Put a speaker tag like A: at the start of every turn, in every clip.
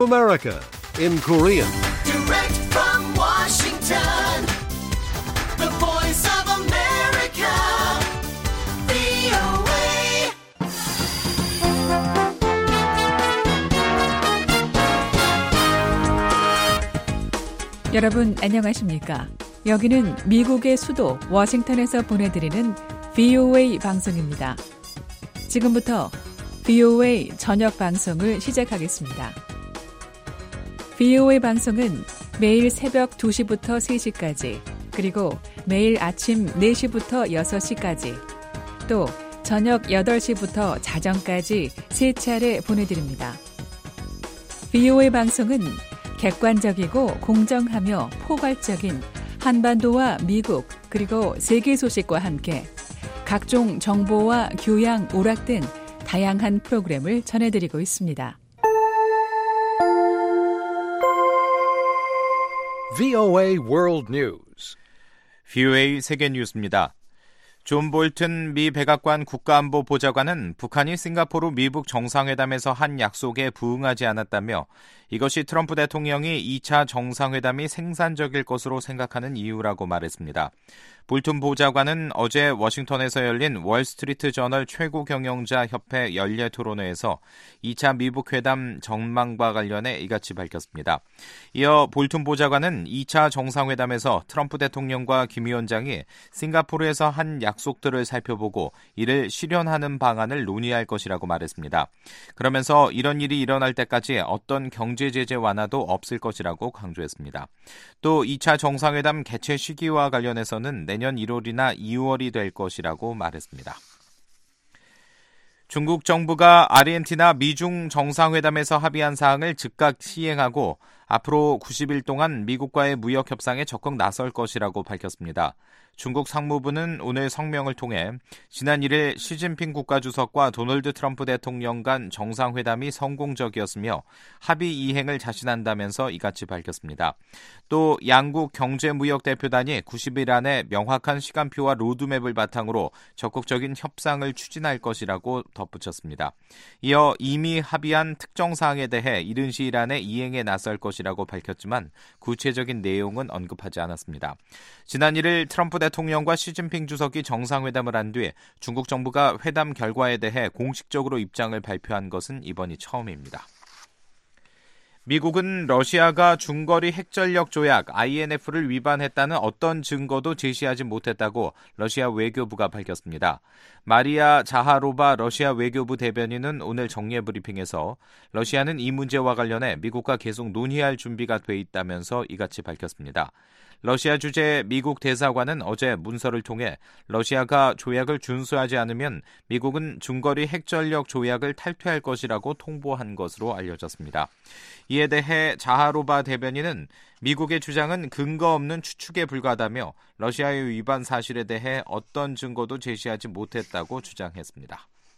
A: America in Korean.
B: Direct from Washington, the voice of America, VOA.
C: 여러분 안녕하십니까? 여기는 미국의 수도 워싱턴에서 보내드리는 VOA 방송입니다. 지금부터 VOA 저녁 방송을 시작하겠습니다. VOA 방송은 매일 새벽 2시부터 3시까지, 그리고 매일 아침 4시부터 6시까지, 또 저녁 8시부터 자정까지 3차례 보내드립니다. VOA 방송은 객관적이고 공정하며 포괄적인 한반도와 미국 그리고 세계 소식과 함께 각종 정보와 교양, 오락 등 다양한 프로그램을 전해드리고 있습니다.
A: VOA World News.
D: VOA 세계 뉴스입니다. 존 볼튼 미 백악관 국가안보 보좌관은 북한이 싱가포르 미북 정상회담에서 한 약속에 부응하지 않았다며 이것이 트럼프 대통령이 2차 정상회담이 생산적일 것으로 생각하는 이유라고 말했습니다. 볼튼 보좌관은 어제 워싱턴에서 열린 월스트리트 저널 최고 경영자 협회 연례 토론회에서 2차 미북 회담 전망과 관련해 이같이 밝혔습니다. 이어 볼튼 보좌관은 2차 정상회담에서 트럼프 대통령과 김 위원장이 싱가포르에서 한 약속들을 살펴보고 이를 실현하는 방안을 논의할 것이라고 말했습니다. 그러면서 이런 일이 일어날 때까지 어떤 경제 제재 완화도 없을 것이라고 강조했습니다. 또 2차 정상회담 개최 시기와 관련해서는 내년 1월이나 2월이 될 것이라고 말했습니다. 중국 정부가 아르헨티나 미중 정상회담에서 합의한 사항을 즉각 시행하고 앞으로 90일 동안 미국과의 무역 협상에 적극 나설 것이라고 밝혔습니다. 중국 상무부는 오늘 성명을 통해 지난 1일 시진핑 국가주석과 도널드 트럼프 대통령 간 정상회담이 성공적이었으며 합의 이행을 자신한다면서 이같이 밝혔습니다. 또 양국 경제무역 대표단이 90일 안에 명확한 시간표와 로드맵을 바탕으로 적극적인 협상을 추진할 것이라고 덧붙였습니다. 이어 이미 합의한 특정 사항에 대해 이른 시일 안에 이행에 나설 것이라고 밝혔지만 구체적인 내용은 언급하지 않았습니다. 지난 1일 트럼프 대통령과 시진핑 주석이 정상회담을 한 뒤 중국 정부가 회담 결과에 대해 공식적으로 입장을 발표한 것은 이번이 처음입니다. 미국은 러시아가 중거리 핵전력 조약 INF를 위반했다는 어떤 증거도 제시하지 못했다고 러시아 외교부가 밝혔습니다. 마리아 자하로바 러시아 외교부 대변인은 오늘 정례 브리핑에서 러시아는 이 문제와 관련해 미국과 계속 논의할 준비가 돼 있다면서 이같이 밝혔습니다. 러시아 주재 미국 대사관은 어제 문서를 통해 러시아가 조약을 준수하지 않으면 미국은 중거리 핵전력 조약을 탈퇴할 것이라고 통보한 것으로 알려졌습니다. 이에 대해 자하로바 대변인은 미국의 주장은 근거 없는 추측에 불과하다며 러시아의 위반 사실에 대해 어떤 증거도 제시하지 못했다고 주장했습니다.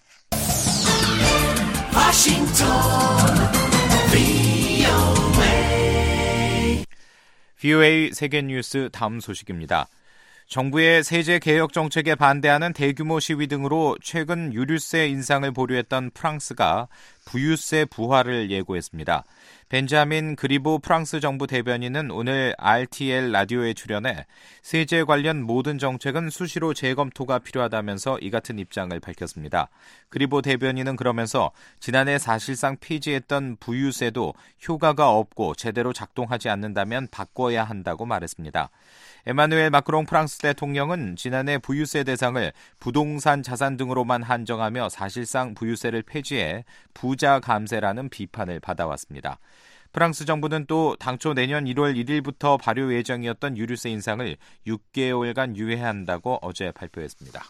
D: VOA 세계뉴스 다음 소식입니다. 정부의 세제 개혁 정책에 반대하는 대규모 시위 등으로 최근 유류세 인상을 보류했던 프랑스가 부유세 부활을 예고했습니다. 벤자민 그리보 프랑스 정부 대변인은 오늘 RTL 라디오에 출연해 세제 관련 모든 정책은 수시로 재검토가 필요하다면서 이 같은 입장을 밝혔습니다. 그리보 대변인은 그러면서 지난해 사실상 폐지했던 부유세도 효과가 없고 제대로 작동하지 않는다면 바꿔야 한다고 말했습니다. 에마누엘 마크롱 프랑스 대통령은 지난해 부유세 대상을 부동산 자산 등으로만 한정하며 사실상 부유세를 폐지해 부자 감세라는 비판을 받아왔습니다. 프랑스 정부는 또 당초 내년 1월 1일부터 발효 예정이었던 유류세 인상을 6개월간 유예한다고 어제 발표했습니다.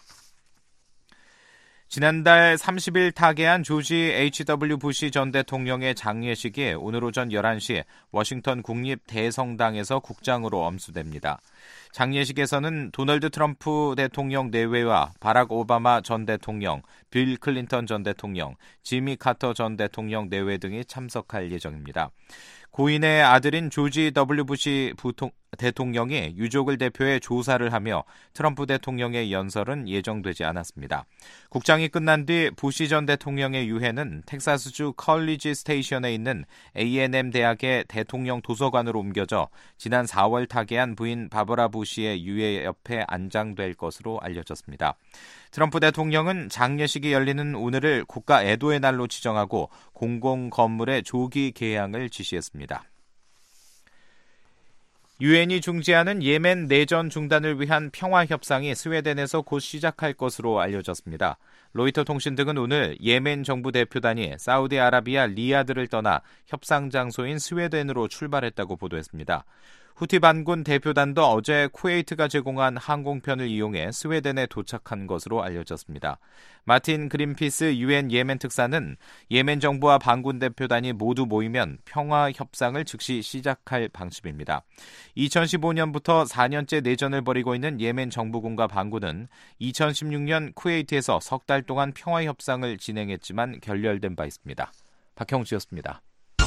D: 지난달 30일 타계한 조지 H.W. 부시 전 대통령의 장례식이 오늘 오전 11시 워싱턴 국립대성당에서 국장으로 엄수됩니다. 장례식에서는 도널드 트럼프 대통령 내외와 바락 오바마 전 대통령, 빌 클린턴 전 대통령, 지미 카터 전 대통령 내외 등이 참석할 예정입니다. 고인의 아들인 조지 W. 부시 대통령이 유족을 대표해 조사를 하며 트럼프 대통령의 연설은 예정되지 않았습니다. 국장이 끝난 뒤 부시 전 대통령의 유해는 텍사스주 컬리지 스테이션에 있는 A&M 대학의 대통령 도서관으로 옮겨져 지난 4월 타계한 부인 바버라 부시의 유해 옆에 안장될 것으로 알려졌습니다. 트럼프 대통령은 장례식이 열리는 오늘을 국가 애도의 날로 지정하고 공공 건물의 조기 개양을 지시했습니다. 유엔이 중재하는 예멘 내전 중단을 위한 평화 협상이 스웨덴에서 곧 시작할 것으로 알려졌습니다. 로이터 통신 등은 오늘 예멘 정부 대표단이 사우디아라비아 리야드를 떠나 협상 장소인 스웨덴으로 출발했다고 보도했습니다. 후티 반군 대표단도 어제 쿠웨이트가 제공한 항공편을 이용해 스웨덴에 도착한 것으로 알려졌습니다. 마틴 그린피스 유엔 예멘 특사는 예멘 정부와 반군 대표단이 모두 모이면 평화 협상을 즉시 시작할 방침입니다. 2015년부터 4년째 내전을 벌이고 있는 예멘 정부군과 반군은 2016년 쿠웨이트에서 석 달 동안 평화 협상을 진행했지만 결렬된 바 있습니다. 박형주였습니다.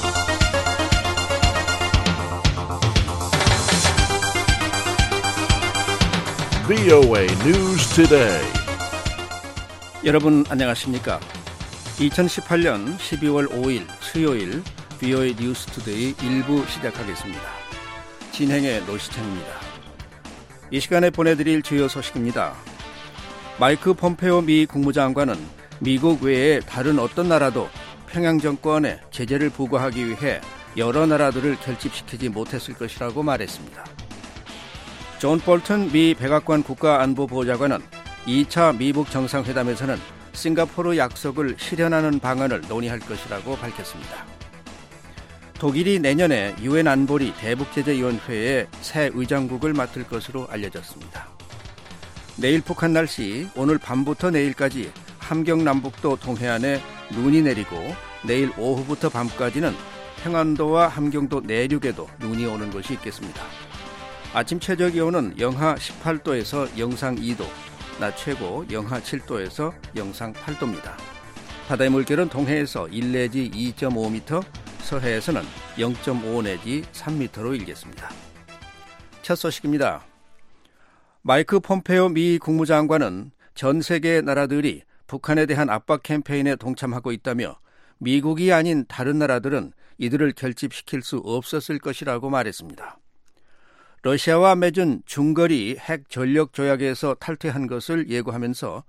A: VOA News Today.
E: 여러분 안녕하십니까? 2018년 12월 5일 수요일 VOA 뉴스 투데이 1부 시작하겠습니다. 진행의 노시창입니다. 이 시간에 보내드릴 주요 소식입니다. 마이크 폼페오 미 국무장관은 미국 외에 다른 어떤 나라도 평양 정권에 제재를 부과하기 위해 여러 나라들을 결집시키지 못했을 것이라고 말했습니다. 존 볼턴 미 백악관 국가안보보좌관은 2차 미북 정상회담에서는 싱가포르 약속을 실현하는 방안을 논의할 것이라고 밝혔습니다. 독일이 내년에 유엔 안보리 대북제재위원회의 새 의장국을 맡을 것으로 알려졌습니다. 내일 북한 날씨, 오늘 밤부터 내일까지 함경 남북도 동해안에 눈이 내리고 내일 오후부터 밤까지는 평안도와 함경도 내륙에도 눈이 오는 곳이 있겠습니다. 아침 최저 기온은 영하 18도에서 영상 2도, 낮 최고 영하 7도에서 영상 8도입니다. 바다의 물결은 동해에서 1 내지 2.5m, 서해에서는 0.5 내지 3m로 일겠습니다. 첫 소식입니다. 마이크 폼페오 미 국무장관은 전 세계 나라들이 북한에 대한 압박 캠페인에 동참하고 있다며 미국이 아닌 다른 나라들은 이들을 결집시킬 수 없었을 것이라고 말했습니다. 러시아와 맺은 중거리 핵 전력 조약에서 탈퇴할 것을 예고하면서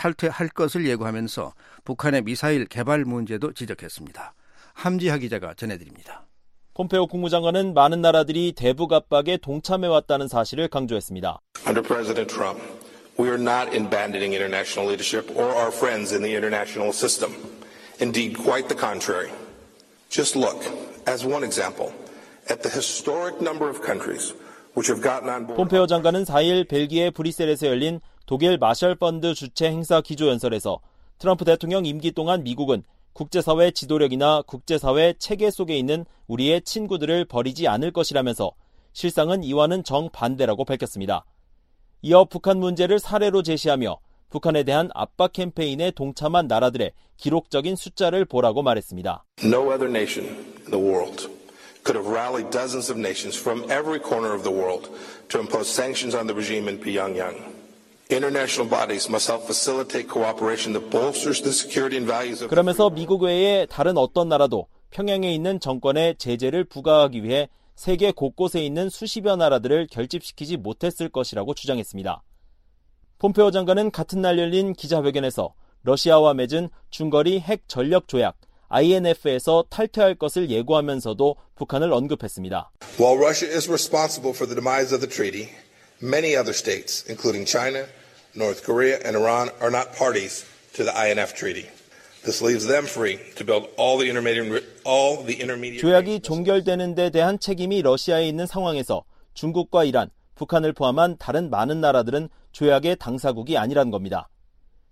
E: 북한의 미사일 개발 문제도 지적했습니다. 함지하 기자가 전해드립니다.
F: 폼페오 국무장관은 많은 나라들이 대북 압박에 동참해왔다는 사실을 강조했습니다.
G: Under President Trump, we are not abandoning international leadership or our friends in the international system. Indeed, quite the contrary. Just look, as one example, at the historic number of countries
F: 폼페오 장관은 4일 벨기에 브뤼셀에서 열린 독일 마셜 펀드 주최 행사 기조연설에서 트럼프 대통령 임기 동안 미국은 국제사회 지도력이나 국제사회 체계 속에 있는 우리의 친구들을 버리지 않을 것이라면서 실상은 이와는 정반대라고 밝혔습니다. 이어 북한 문제를 사례로 제시하며 북한에 대한 압박 캠페인에 동참한 나라들의 기록적인 숫자를 보라고 말했습니다.
G: No other nation in the world could have rallied dozens of nations from every corner of the world to impose sanctions on the regime in Pyongyang. International bodies must help facilitate cooperation that bolsters the security and values of.
F: 그러면서 미국 외에 다른 어떤 나라도 평양에 있는 정권에 제재를 부과하기 위해 세계 곳곳에 있는 수십여 나라들을 결집시키지 못했을 것이라고 주장했습니다. 폼페오 장관은 같은 날 열린 기자회견에서 러시아와 맺은 중거리 핵 전력 조약 INF에서 탈퇴할 것을 예고하면서도 북한을 언급했습니다.
G: While Russia is responsible for the demise of the treaty, many other states, including China, North Korea, and Iran, are not parties to the INF treaty. This leaves them free to build all the intermediate.
F: 조약이 종결되는 데 대한 책임이 러시아에 있는 상황에서 중국과 이란, 북한을 포함한 다른 많은 나라들은 조약의 당사국이 아니란 겁니다.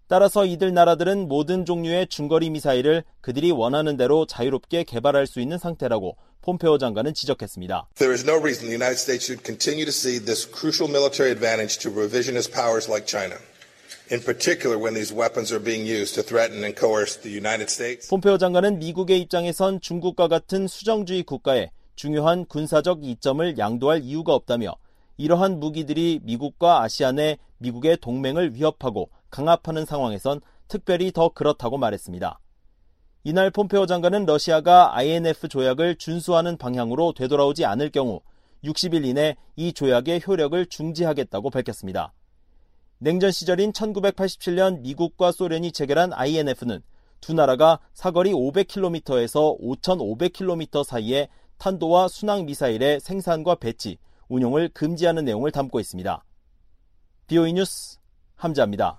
F: 따라서 이들 나라들은 모든 종류의 중거리 미사일을 그들이 원하는 대로 자유롭게 개발할 수 있는 상태라고 폼페오 장관은 지적했습니다.
G: There is no reason the United States should continue to cede this crucial military advantage to revisionist powers like China. In particular when these weapons are being used to threaten and coerce the United States.
F: 폼페오 장관은 미국의 입장에선 중국과 같은 수정주의 국가에 중요한 군사적 이점을 양도할 이유가 없다며 이러한 무기들이 미국과 아시안의 미국의 동맹을 위협하고 강압하는 상황에선 특별히 더 그렇다고 말했습니다. 이날 폼페오 장관은 러시아가 INF 조약을 준수하는 방향으로 되돌아오지 않을 경우 60일 이내 이 조약의 효력을 중지하겠다고 밝혔습니다. 냉전 시절인 1987년 미국과 소련이 체결한 INF는 두 나라가 사거리 500km에서 5,500km 사이에 탄도와 순항 미사일의 생산과 배치, 운용을 금지하는 내용을 담고 있습니다. BOE 뉴스 함자입니다.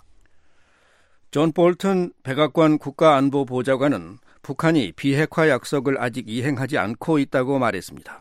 E: 존 볼턴 백악관 국가안보보좌관은 북한이 비핵화 약속을 아직 이행하지 않고 있다고 말했습니다.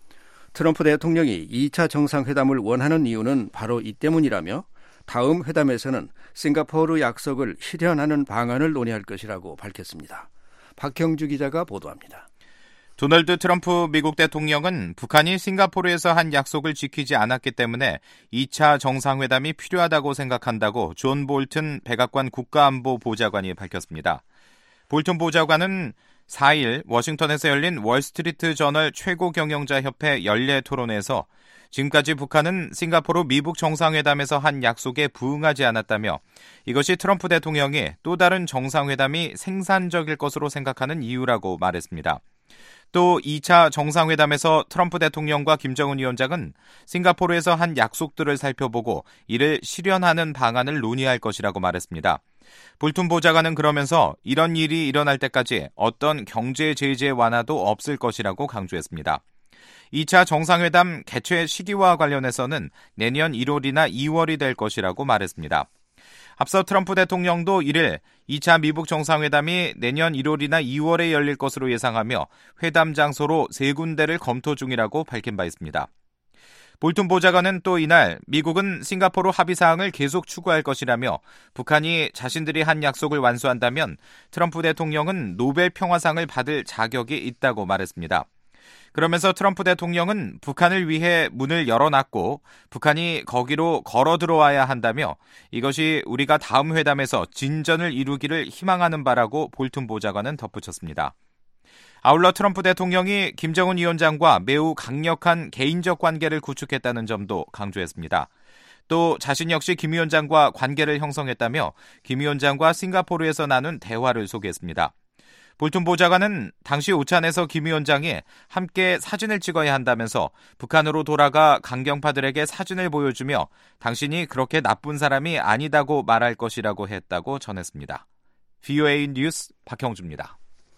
E: 트럼프 대통령이 2차 정상회담을 원하는 이유는 바로 이 때문이라며 다음 회담에서는 싱가포르 약속을 실현하는 방안을 논의할 것이라고 밝혔습니다. 박형주 기자가 보도합니다.
D: 도널드 트럼프 미국 대통령은 북한이 싱가포르에서 한 약속을 지키지 않았기 때문에 2차 정상회담이 필요하다고 생각한다고 존 볼튼 백악관 국가안보보좌관이 밝혔습니다. 볼튼 보좌관은 4일 워싱턴에서 열린 월스트리트 저널 최고경영자협회 연례 토론회에서 지금까지 북한은 싱가포르 미북 정상회담에서 한 약속에 부응하지 않았다며 이것이 트럼프 대통령이 또 다른 정상회담이 생산적일 것으로 생각하는 이유라고 말했습니다. 또 2차 정상회담에서 트럼프 대통령과 김정은 위원장은 싱가포르에서 한 약속들을 살펴보고 이를 실현하는 방안을 논의할 것이라고 말했습니다. 볼튼 보좌관은 그러면서 이런 일이 일어날 때까지 어떤 경제 제재 완화도 없을 것이라고 강조했습니다. 2차 정상회담 개최 시기와 관련해서는 내년 1월이나 2월이 될 것이라고 말했습니다. 앞서 트럼프 대통령도 이를 2차 미북 정상회담이 내년 1월이나 2월에 열릴 것으로 예상하며 회담 장소로 3군데를 검토 중이라고 밝힌 바 있습니다. 볼튼 보좌관은 또 이날 미국은 싱가포르 합의사항을 계속 추구할 것이라며 북한이 자신들이 한 약속을 완수한다면 트럼프 대통령은 노벨 평화상을 받을 자격이 있다고 말했습니다. 그러면서 트럼프 대통령은 북한을 위해 문을 열어놨고 북한이 거기로 걸어 들어와야 한다며 이것이 우리가 다음 회담에서 진전을 이루기를 희망하는 바라고 볼튼 보좌관은 덧붙였습니다. 아울러 트럼프 대통령이 김정은 위원장과 매우 강력한 개인적 관계를 구축했다는 점도 강조했습니다. 또 자신 역시 김 위원장과 관계를 형성했다며 김 위원장과 싱가포르에서 나눈 대화를 소개했습니다. 볼튼 보좌관은 당시 오찬에서 김 위원장이 함께 사진을 찍어야 한다면서 북한으로 돌아가 강경파들에게 사진을 보여주며 당신이 그렇게 나쁜 사람이 아니다고 말할 것이라고 했다고 전했습니다. VOA 뉴스 박형주입니다.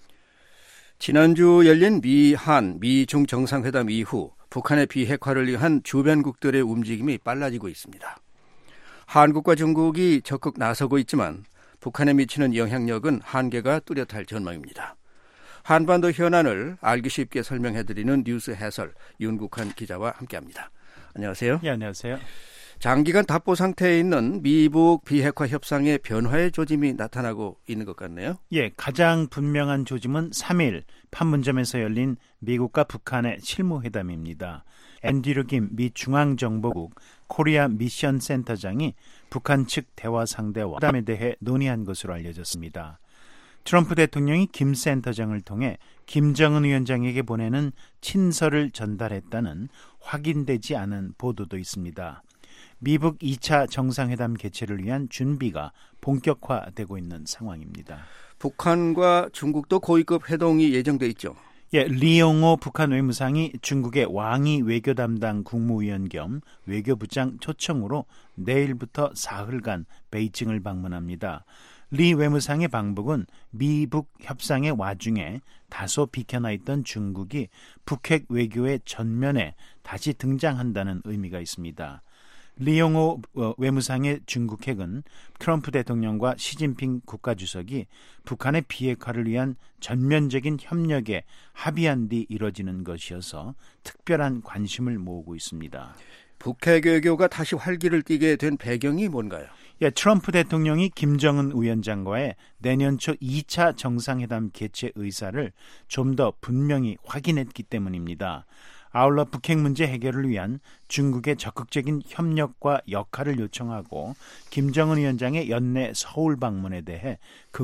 E: 지난주 열린 미한, 미중 정상회담 이후 북한의 비핵화를 위한 주변국들의 움직임이 빨라지고 있습니다. 한국과 중국이 적극 나서고 있지만 북한에 미치는 영향력은 한계가 뚜렷할 전망입니다. 한반도 현안을 알기 쉽게 설명해드리는 뉴스 해설 윤국한 기자와 함께합니다. 안녕하세요.
H: 네, 안녕하세요.
E: 장기간 답보 상태에 있는 미북 비핵화 협상의 변화의 조짐이 나타나고 있는 것 같네요.
H: 예, 가장 분명한 조짐은 3일 판문점에서 열린 미국과 북한의 실무회담입니다. 앤드류 김 미 중앙정보국 코리아 미션 센터장이 북한 측 대화 상대와 회담에 대해 논의한 것으로 알려졌습니다. 트럼프 대통령이 김 센터장을 통해 김정은 위원장에게 보내는 친서를 전달했다는 확인되지 않은 보도도 있습니다. 미북 2차 정상회담 개최를 위한 준비가 본격화되고 있는 상황입니다.
E: 북한과 중국도 고위급 회동이 예정돼 있죠.
H: 예, 리용호 북한 외무상이 중국의 왕이 외교 담당 국무위원 겸 외교부장 초청으로 내일부터 사흘간 베이징을 방문합니다. 리 외무상의 방북은 미북 협상의 와중에 다소 비켜나 있던 중국이 북핵 외교의 전면에 다시 등장한다는 의미가 있습니다. 리용호 외무상의 중국핵은 트럼프 대통령과 시진핑 국가주석이 북한의 비핵화를 위한 전면적인 협력에 합의한 뒤 이뤄지는 것이어서 특별한 관심을 모으고 있습니다.
E: 북핵 외교가 다시 활기를 띠게 된 배경이 뭔가요?
H: 예, 트럼프 대통령이 김정은 위원장과의 내년 초 2차 정상회담 개최 의사를 좀 더 분명히 확인했기 때문입니다. 아울러 북핵 문제 해결을 위한 중국의 적극적인 협력과 역할을 요청하고 김정은 위원장의 연내 서울 방문에 대해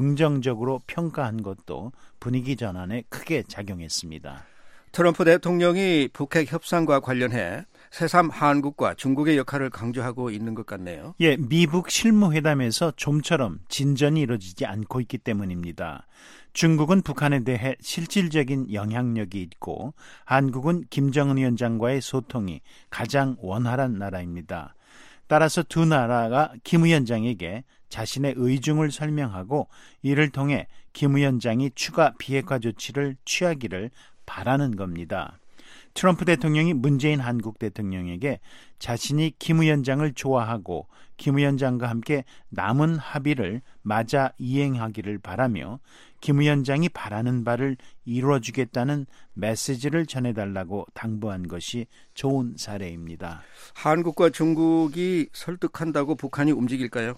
H: 긍정적으로 평가한 것도 분위기 전환에 크게 작용했습니다.
E: 트럼프 대통령이 북핵 협상과 관련해 새삼 한국과 중국의 역할을 강조하고 있는 것 같네요.
H: 예, 미북 실무회담에서 좀처럼 진전이 이루어지지 않고 있기 때문입니다. 중국은 북한에 대해 실질적인 영향력이 있고 한국은 김정은 위원장과의 소통이 가장 원활한 나라입니다. 따라서 두 나라가 김 위원장에게 자신의 의중을 설명하고 이를 통해 김 위원장이 추가 비핵화 조치를 취하기를 바라는 겁니다. 트럼프 대통령이 문재인 한국 대통령에게 자신이 김 위원장을 좋아하고 김 위원장과 함께 남은 합의를 맞아 이행하기를 바라며 김 위원장이 바라는 바를 이루어주겠다는 메시지를 전해달라고 당부한 것이 좋은 사례입니다.
E: 한국과 중국이 설득한다고 북한이 움직일까요?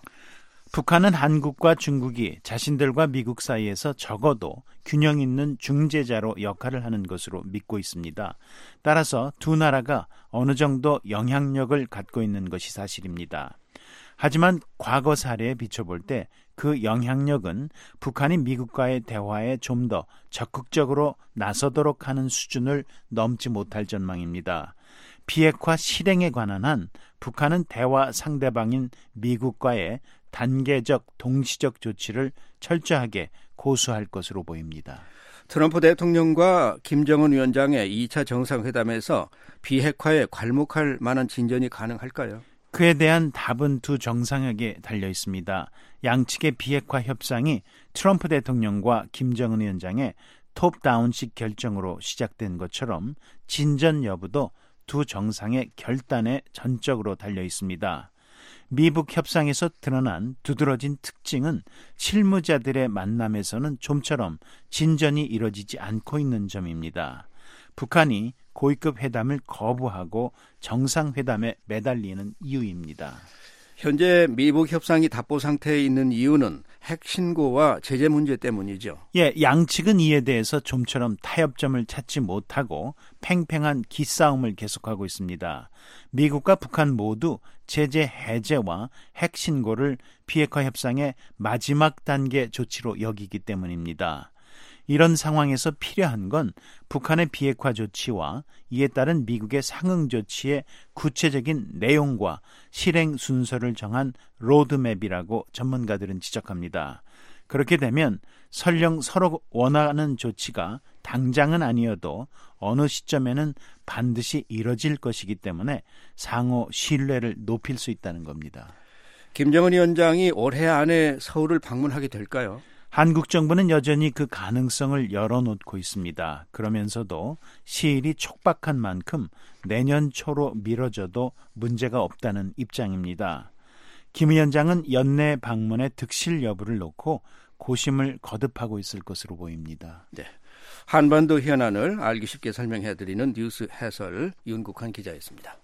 H: 북한은 한국과 중국이 자신들과 미국 사이에서 적어도 균형 있는 중재자로 역할을 하는 것으로 믿고 있습니다. 따라서 두 나라가 어느 정도 영향력을 갖고 있는 것이 사실입니다. 하지만 과거 사례에 비춰볼 때 그 영향력은 북한이 미국과의 대화에 좀 더 적극적으로 나서도록 하는 수준을 넘지 못할 전망입니다. 비핵화 실행에 관한 한 북한은 대화 상대방인 미국과의 단계적 동시적 조치를 철저하게 고수할 것으로 보입니다.
E: 트럼프 대통령과 김정은 위원장의 2차 정상회담에서 비핵화에 괄목할 만한 진전이 가능할까요?
H: 그에 대한 답은 두 정상에게 달려 있습니다. 양측의 비핵화 협상이 트럼프 대통령과 김정은 위원장의 톱다운식 결정으로 시작된 것처럼 진전 여부도 두 정상의 결단에 전적으로 달려 있습니다. 미북 협상에서 드러난 두드러진 특징은 실무자들의 만남에서는 좀처럼 진전이 이루어지지 않고 있는 점입니다. 북한이 고위급 회담을 거부하고 정상회담에 매달리는 이유입니다.
E: 현재 미북 협상이 답보 상태에 있는 이유는 핵 신고와 제재 문제 때문이죠.
H: 예, 양측은 이에 대해서 좀처럼 타협점을 찾지 못하고 팽팽한 기싸움을 계속하고 있습니다. 미국과 북한 모두 제재 해제와 핵 신고를 비핵화 협상의 마지막 단계 조치로 여기기 때문입니다. 이런 상황에서 필요한 건 북한의 비핵화 조치와 이에 따른 미국의 상응 조치의 구체적인 내용과 실행 순서를 정한 로드맵이라고 전문가들은 지적합니다. 그렇게 되면 설령 서로 원하는 조치가 당장은 아니어도 어느 시점에는 반드시 이뤄질 것이기 때문에 상호 신뢰를 높일 수 있다는 겁니다.
E: 김정은 위원장이 올해 안에 서울을 방문하게 될까요?
H: 한국 정부는 여전히 그 가능성을 열어놓고 있습니다. 그러면서도 시일이 촉박한 만큼 내년 초로 미뤄져도 문제가 없다는 입장입니다. 김 위원장은 연내 방문의 득실 여부를 놓고 고심을 거듭하고 있을 것으로 보입니다.
E: 네, 한반도 현안을 알기 쉽게 설명해드리는 뉴스 해설 윤국한 기자였습니다.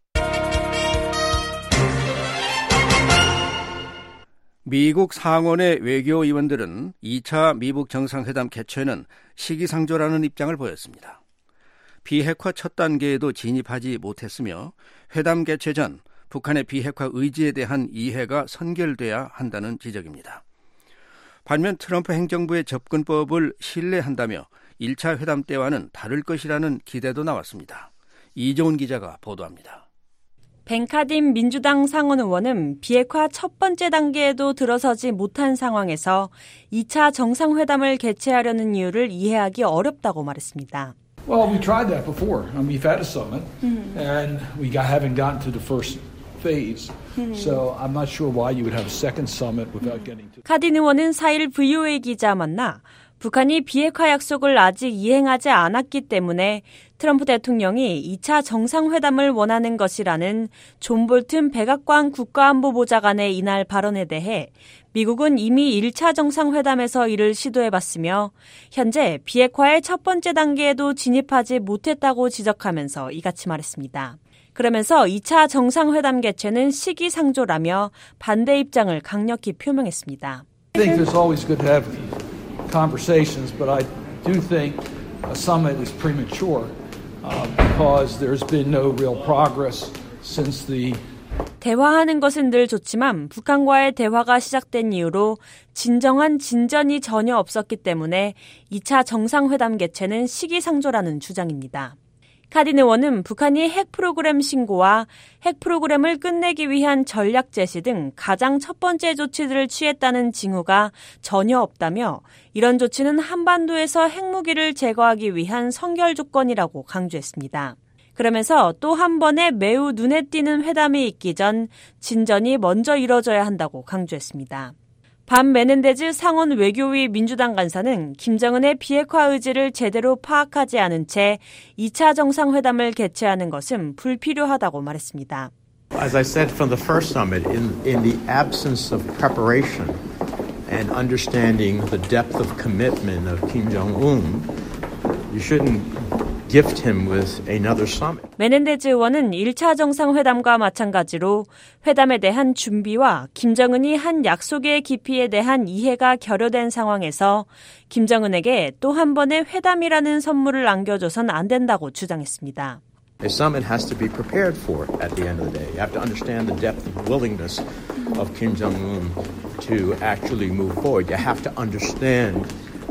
E: 미국 상원의 외교위원들은 2차 미북 정상회담 개최는 시기상조라는 입장을 보였습니다. 비핵화 첫 단계에도 진입하지 못했으며 회담 개최 전 북한의 비핵화 의지에 대한 이해가 선결돼야 한다는 지적입니다. 반면 트럼프 행정부의 접근법을 신뢰한다며 1차 회담 때와는 다를 것이라는 기대도 나왔습니다. 이종훈 기자가 보도합니다.
I: 벤 카딘 민주당 상원 의원은 비핵화 첫 번째 단계에도 들어서지 못한 상황에서 2차 정상회담을 개최하려는 이유를 이해하기 어렵다고 말했습니다.
J: Well, we tried that before. We've had a summit, and we haven't gotten to the first phase. So I'm not sure why you would have a second summit without getting to.
I: 카딘 의원은 4일 VOA 기자 만나 북한이 비핵화 약속을 아직 이행하지 않았기 때문에 트럼프 대통령이 2차 정상회담을 원하는 것이라는 존 볼튼 백악관 국가안보보좌관의 이날 발언에 대해 미국은 이미 1차 정상회담에서 이를 시도해봤으며 현재 비핵화의 첫 번째 단계에도 진입하지 못했다고 지적하면서 이같이 말했습니다. 그러면서 2차 정상회담 개최는 시기상조라며 반대 입장을 강력히 표명했습니다.
J: I think it's always good to have conversations, but I do think a summit is premature because there's been no real progress since the
I: 대화하는 것은 늘 좋지만 북한과의 대화가 시작된 이후로 진정한 진전이 전혀 없었기 때문에 2차 정상회담 개최는 시기상조라는 주장입니다. 카딘 의원은 북한이 핵 프로그램 신고와 핵 프로그램을 끝내기 위한 전략 제시 등 가장 첫 번째 조치들을 취했다는 징후가 전혀 없다며 이런 조치는 한반도에서 핵무기를 제거하기 위한 선결 조건이라고 강조했습니다. 그러면서 또 한 번의 매우 눈에 띄는 회담이 있기 전 진전이 먼저 이뤄져야 한다고 강조했습니다. 반 메넨데즈 상원 외교위 민주당 간사는 김정은의 비핵화 의지를 제대로 파악하지 않은 채 2차 정상회담을 개최하는 것은 불필요하다고 말했습니다.
K: As I said from the first summit, in the absence of preparation and understanding the depth of commitment of Kim Jong-un, you shouldn't gift him with another summit.
I: 메넨데즈 의원은 1차 정상회담과 마찬가지로 회담에 대한 준비와 김정은이 한 약속의 깊이에 대한 이해가 결여된 상황에서 김정은에게 또 한 번의 회담이라는 선물을 안겨줘선 안 된다고 주장했습니다.
K: A summit has to be prepared for at the end of the day. You have to understand the depth of willingness of Kim Jong-un to actually move forward. You have to understand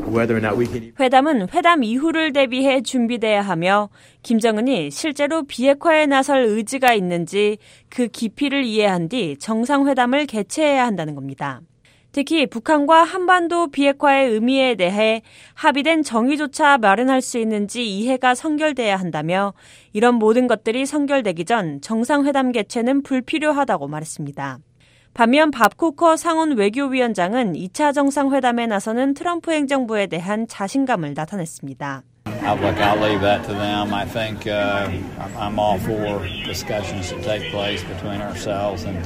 I: 회담은 회담 이후를 대비해 준비돼야 하며 김정은이 실제로 비핵화에 나설 의지가 있는지 그 깊이를 이해한 뒤 정상회담을 개최해야 한다는 겁니다. 특히 북한과 한반도 비핵화의 의미에 대해 합의된 정의조차 마련할 수 있는지 이해가 선결돼야 한다며 이런 모든 것들이 선결되기 전 정상회담 개최는 불필요하다고 말했습니다. 반면 밥 쿠커 상원 외교위원장은 2차 정상회담에 나서는 트럼프 행정부에 대한 자신감을 나타냈습니다.
L: I'll leave that to them. I think I'm all for discussions to take place between ourselves and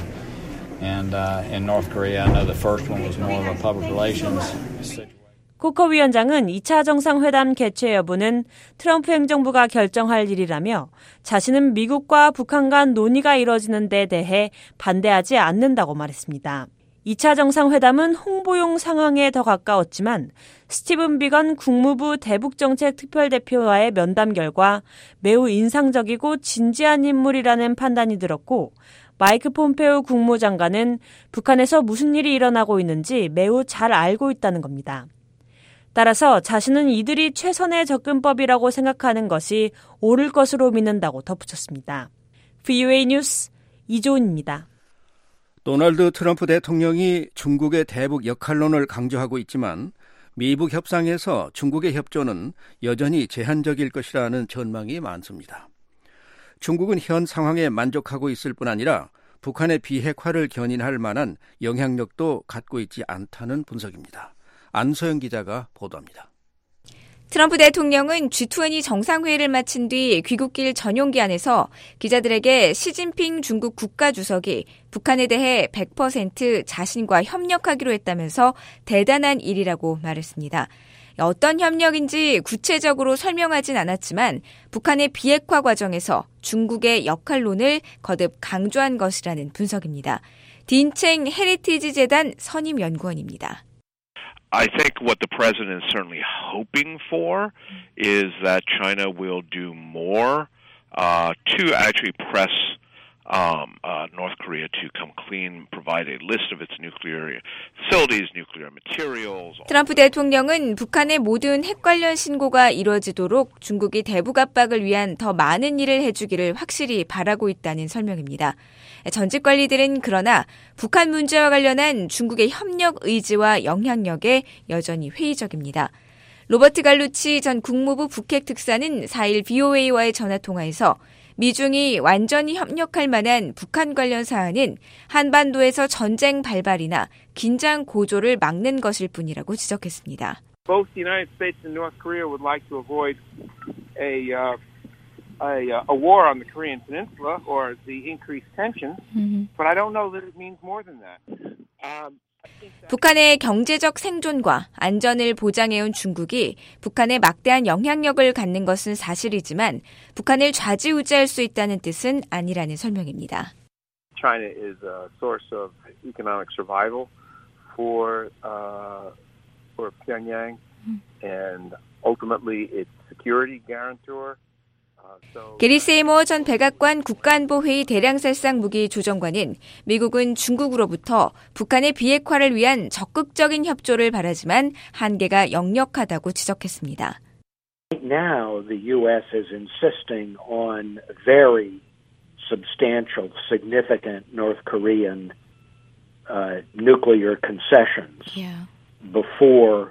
L: in North Korea. I know the first one was more of a public relations situation.
I: 쿠커 위원장은 2차 정상회담 개최 여부는 트럼프 행정부가 결정할 일이라며 자신은 미국과 북한 간 논의가 이뤄지는 데 대해 반대하지 않는다고 말했습니다. 2차 정상회담은 홍보용 상황에 더 가까웠지만 스티븐 비건 국무부 대북정책 특별대표와의 면담 결과 매우 인상적이고 진지한 인물이라는 판단이 들었고 마이크 폼페오 국무장관은 북한에서 무슨 일이 일어나고 있는지 매우 잘 알고 있다는 겁니다. 따라서 자신은 이들이 최선의 접근법이라고 생각하는 것이 옳을 것으로 믿는다고 덧붙였습니다. VOA 뉴스 이조은입니다.
E: 도널드 트럼프 대통령이 중국의 대북 역할론을 강조하고 있지만 미북 협상에서 중국의 협조는 여전히 제한적일 것이라는 전망이 많습니다. 중국은 현 상황에 만족하고 있을 뿐 아니라 북한의 비핵화를 견인할 만한 영향력도 갖고 있지 않다는 분석입니다. 안소영 기자가 보도합니다.
M: 트럼프 대통령은 G20 정상회의를 마친 뒤 귀국길 전용기 안에서 기자들에게 시진핑 중국 국가주석이 북한에 대해 100% 자신과 협력하기로 했다면서 대단한 일이라고 말했습니다. 어떤 협력인지 구체적으로 설명하진 않았지만 북한의 비핵화 과정에서 중국의 역할론을 거듭 강조한 것이라는 분석입니다. 딘챙 헤리티지 재단 선임 연구원입니다.
N: I think what the president is certainly hoping for is that China will do more to actually press North Korea to come clean, provide a list of its nuclear facilities, nuclear materials.
M: 트럼프 대통령은 북한의 모든 핵 관련 신고가 이루어지도록 중국이 대북 압박을 위한 더 많은 일을 해주기를 확실히 바라고 있다는 설명입니다. 전직 관리들은 그러나 북한 문제와 관련한 중국의 협력 의지와 영향력에 여전히 회의적입니다. 로버트 갈루치 전 국무부 북핵 특사는 4일 VOA와의 전화통화에서 미중이 완전히 협력할 만한 북한 관련 사안은 한반도에서 전쟁 발발이나 긴장 고조를 막는 것일 뿐이라고 지적했습니다.
O: Both the United States and North Korea would like to avoid a war on the Korean Peninsula or the increased tension, but I don't know that it means more than that.
M: 북한의 경제적 생존과 안전을 보장해온 중국이 북한에 막대한 영향력을 갖는 것은 사실이지만 북한을 좌지우지할 수 있다는 뜻은 아니라는 설명입니다.
O: China is a source of economic survival for Pyongyang, and ultimately its security guarantor.
M: 게리 세이머 전 백악관 국가안보회의 대량살상 무기조정관은 미국은 중국으로부터 북한의 비핵화를 위한 적극적인 협조를 바라지만 한계가 역력하다고 지적했습니다.
P: Right now, the U.S. is insisting on very substantial, significant North Korean nuclear concessions before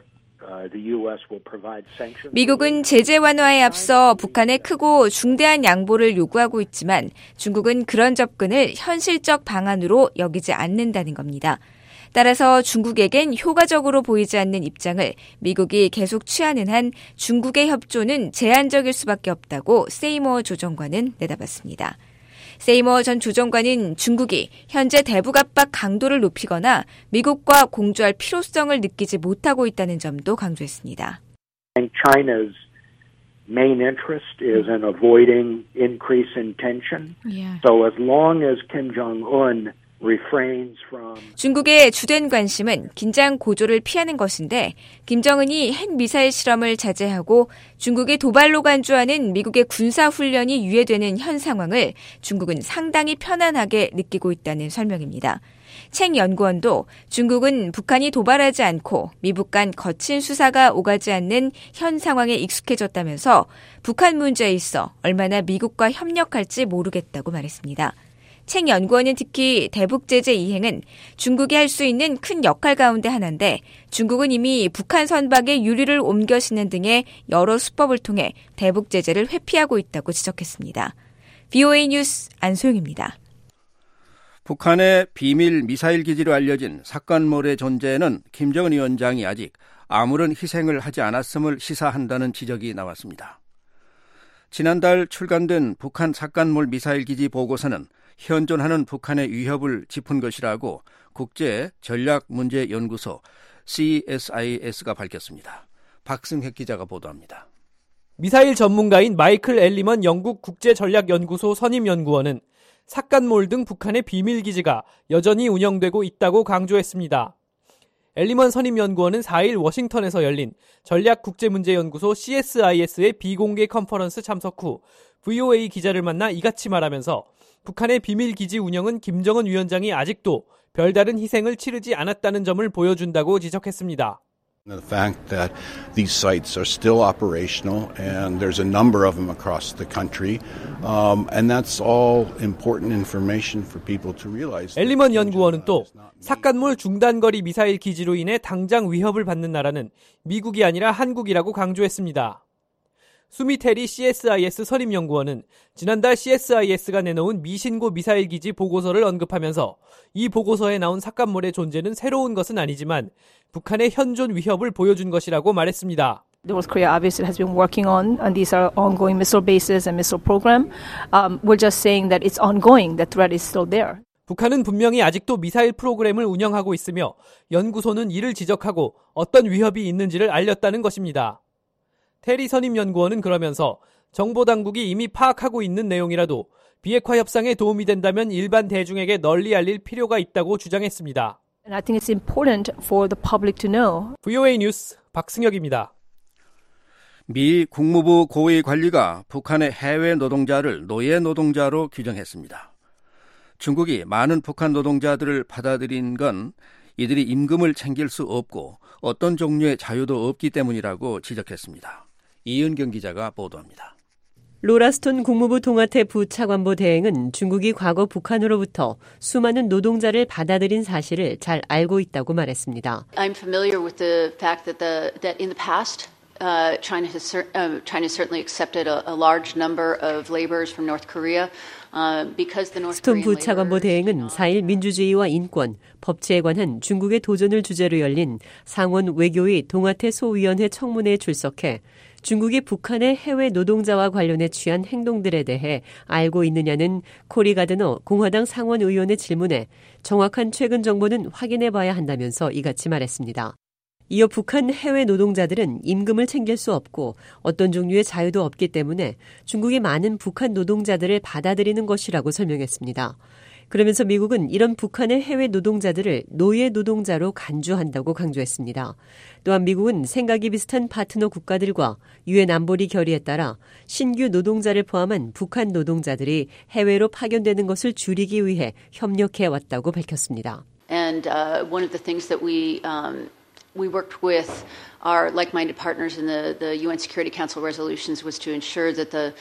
M: 미국은 제재 완화에 앞서 북한에 크고 중대한 양보를 요구하고 있지만 중국은 그런 접근을 현실적 방안으로 여기지 않는다는 겁니다. 따라서 중국에겐 효과적으로 보이지 않는 입장을 미국이 계속 취하는 한 중국의 협조는 제한적일 수밖에 없다고 세이머 조정관은 내다봤습니다. 세이머 전 조정관은 중국이 현재 대북 압박 강도를 높이거나 미국과 공조할 필요성을 느끼지 못하고 있다는 점도 강조했습니다.
P: China's main interest is in avoiding increase in tension. So as long as Kim Jong-un
M: 중국의 주된 관심은 긴장 고조를 피하는 것인데 김정은이 핵미사일 실험을 자제하고 중국의 도발로 간주하는 미국의 군사훈련이 유예되는 현 상황을 중국은 상당히 편안하게 느끼고 있다는 설명입니다. 책 연구원도 중국은 북한이 도발하지 않고 미북 간 거친 수사가 오가지 않는 현 상황에 익숙해졌다면서 북한 문제에 있어 얼마나 미국과 협력할지 모르겠다고 말했습니다. 책 연구원은 특히 대북 제재 이행은 중국이 할 수 있는 큰 역할 가운데 하나인데 중국은 이미 북한 선박에 유리를 옮겨 싣는 등의 여러 수법을 통해 대북 제재를 회피하고 있다고 지적했습니다. VOA 뉴스 안소영입니다.
E: 북한의 비밀 미사일 기지로 알려진 삭간몰의 존재에는 김정은 위원장이 아직 아무런 희생을 하지 않았음을 시사한다는 지적이 나왔습니다. 지난달 출간된 북한 삭간몰 미사일 기지 보고서는 현존하는 북한의 위협을 짚은 것이라고 국제전략문제연구소 CSIS가 밝혔습니다. 박승혁 기자가 보도합니다.
Q: 미사일 전문가인 마이클 엘리먼 영국 국제전략연구소 선임연구원은 삭간몰 등 북한의 비밀기지가 여전히 운영되고 있다고 강조했습니다. 엘리먼 선임연구원은 4일 워싱턴에서 열린 전략국제문제연구소 CSIS의 비공개 컨퍼런스 참석 후 VOA 기자를 만나 이같이 말하면서 북한의 비밀기지 운영은 김정은 위원장이 아직도 별다른 희생을 치르지 않았다는 점을 보여준다고 지적했습니다.
R: The fact that these sites are still operational and there's a number of them across the country, and that's all important information for people to realize.
Q: 엘리먼 연구원은 또 삭간몰 중단거리 미사일 기지로 인해 당장 위협을 받는 나라는 미국이 아니라 한국이라고 강조했습니다. 수미테리 CSIS 선임연구원은 지난달 CSIS가 내놓은 미신고 미사일 기지 보고서를 언급하면서 이 보고서에 나온 삭간몰의 존재는 새로운 것은 아니지만 북한의 현존 위협을 보여준 것이라고 말했습니다.
S: North Korea obviously has been working on, and these are ongoing missile bases and missile program. We're just saying that it's ongoing, the threat is still there.
Q: 북한은 분명히 아직도 미사일 프로그램을 운영하고 있으며 연구소는 이를 지적하고 어떤 위협이 있는지를 알렸다는 것입니다. 테리 선임연구원은 그러면서 정보당국이 이미 파악하고 있는 내용이라도 비핵화 협상에 도움이 된다면 일반 대중에게 널리 알릴 필요가 있다고 주장했습니다.
S: And I think it's important for the public to know.
Q: VOA 뉴스 박승혁입니다.
E: 미 국무부 고위 관리가 북한의 해외 노동자를 노예 노동자로 규정했습니다. 중국이 많은 북한 노동자들을 받아들인 건 이들이 임금을 챙길 수 없고 어떤 종류의 자유도 없기 때문이라고 지적했습니다. 이은경 기자가 보도합니다.
T: 로라스톤 국무부 동아태 부차관보 대행은 중국이 과거 북한으로부터 수많은 노동자를 받아들인 사실을 잘 알고 있다고 말했습니다.
U: I'm familiar with the fact that in the past China has certainly accepted a large number of laborers from North Korea.
T: 스톤 부차관보 대행은 4일 민주주의와 인권, 법치에 관한 중국의 도전을 주제로 열린 상원 외교위 동아태 소위원회 청문회에 출석해 중국이 북한의 해외 노동자와 관련해 취한 행동들에 대해 알고 있느냐는 코리 가드너 공화당 상원 의원의 질문에 정확한 최근 정보는 확인해 봐야 한다면서 이같이 말했습니다. 이어 북한 해외 노동자들은 임금을 챙길 수 없고 어떤 종류의 자유도 없기 때문에 중국이 많은 북한 노동자들을 받아들이는 것이라고 설명했습니다. 그러면서 미국은 이런 북한의 해외 노동자들을 노예 노동자로 간주한다고 강조했습니다. 또한 미국은 생각이 비슷한 파트너 국가들과 유엔 안보리 결의에 따라 신규 노동자를 포함한 북한 노동자들이 해외로 파견되는 것을 줄이기 위해 협력해왔다고 밝혔습니다.
U: And one of the things that we worked with our like-minded partners in the UN Security Council resolutions was to ensure that the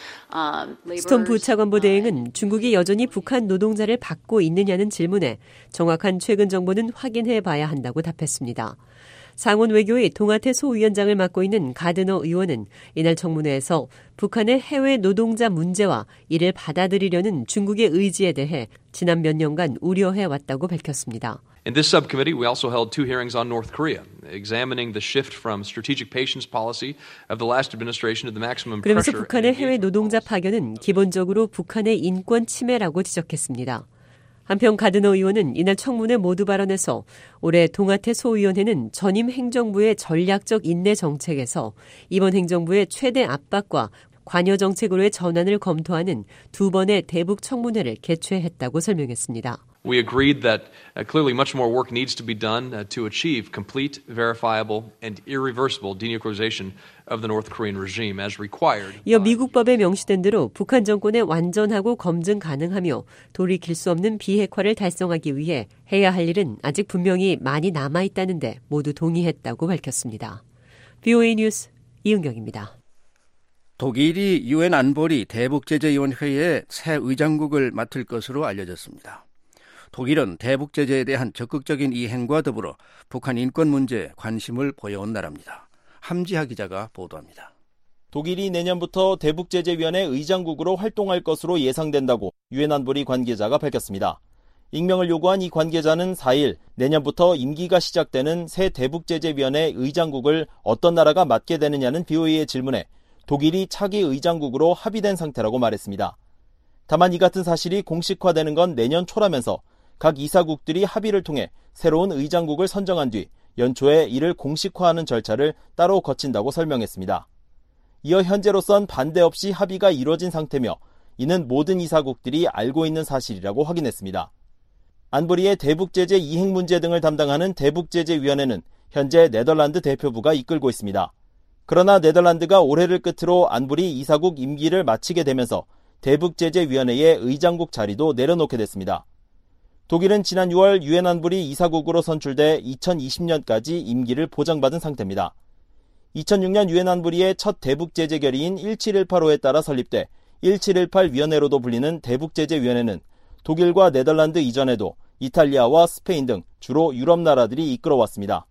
T: 스톤 부차관보 대행은 중국이 여전히 북한 노동자를 받고 있느냐는 질문에 정확한 최근 정보는 확인해 봐야 한다고 답했습니다. 상원 외교의 동아태 소위원장을 맡고 있는 가드너 의원은 이날 청문회에서 북한의 해외 노동자 문제와 이를 받아들이려는 중국의 의지에 대해 지난 몇 년간 우려해왔다고 밝혔습니다.
V: In this subcommittee, we also held 2 hearings on North Korea, examining the shift from strategic patience policy of the last administration to the maximum
T: 그러면서
V: pressure.
T: 북한의 해외 노동자 파견은 기본적으로 북한의 인권 침해라고 지적했습니다. 한편 가드너 의원은 이날 청문회 모두 발언에서 올해 동아태 소위원회는 전임 행정부의 전략적 인내 정책에서 이번 행정부의 최대 압박과 관여 정책으로의 전환을 검토하는 2번의 대북 청문회를 개최했다고 설명했습니다.
V: We agreed that clearly much more work needs to be done to achieve complete, verifiable, and irreversible denuclearization of the North Korean regime as required.
T: 이어 미국 법에 명시된 대로 북한 정권의 완전하고 검증 가능하며 돌이킬 수 없는 비핵화를 달성하기 위해 해야 할 일은 아직 분명히 많이 남아있다는데 모두 동의했다고 밝혔습니다. VOA 뉴스 이은경입니다.
E: 독일이 유엔 안보리 대북제재위원회의 새 의장국을 맡을 것으로 알려졌습니다. 독일은 대북 제재에 대한 적극적인 이행과 더불어 북한 인권 문제에 관심을 보여온 나라입니다. 함지하 기자가 보도합니다.
F: 독일이 내년부터 대북제재위원회 의장국으로 활동할 것으로 예상된다고 유엔 안보리 관계자가 밝혔습니다. 익명을 요구한 이 관계자는 4일 내년부터 임기가 시작되는 새 대북제재위원회 의장국을 어떤 나라가 맡게 되느냐는 BOA의 질문에 독일이 차기 의장국으로 합의된 상태라고 말했습니다. 다만 이 같은 사실이 공식화되는 건 내년 초라면서 각 이사국들이 합의를 통해 새로운 의장국을 선정한 뒤 연초에 이를 공식화하는 절차를 따로 거친다고 설명했습니다. 이어 현재로선 반대 없이 합의가 이루어진 상태며 이는 모든 이사국들이 알고 있는 사실이라고 확인했습니다. 안보리의 대북제재 이행 문제 등을 담당하는 대북제재위원회는 현재 네덜란드 대표부가 이끌고 있습니다. 그러나 네덜란드가 올해를 끝으로 안보리 이사국 임기를 마치게 되면서 대북제재위원회의 의장국 자리도 내려놓게 됐습니다. 독일은 지난 6월 유엔 안보리 이사국으로 선출돼 2020년까지 임기를 보장받은 상태입니다. 2006년 유엔 안보리의 첫 대북제재 결의인 1718호에 따라 설립돼 1718위원회로도 불리는 대북제재위원회는 독일과 네덜란드 이전에도 이탈리아와 스페인 등 주로 유럽 나라들이 이끌어왔습니다.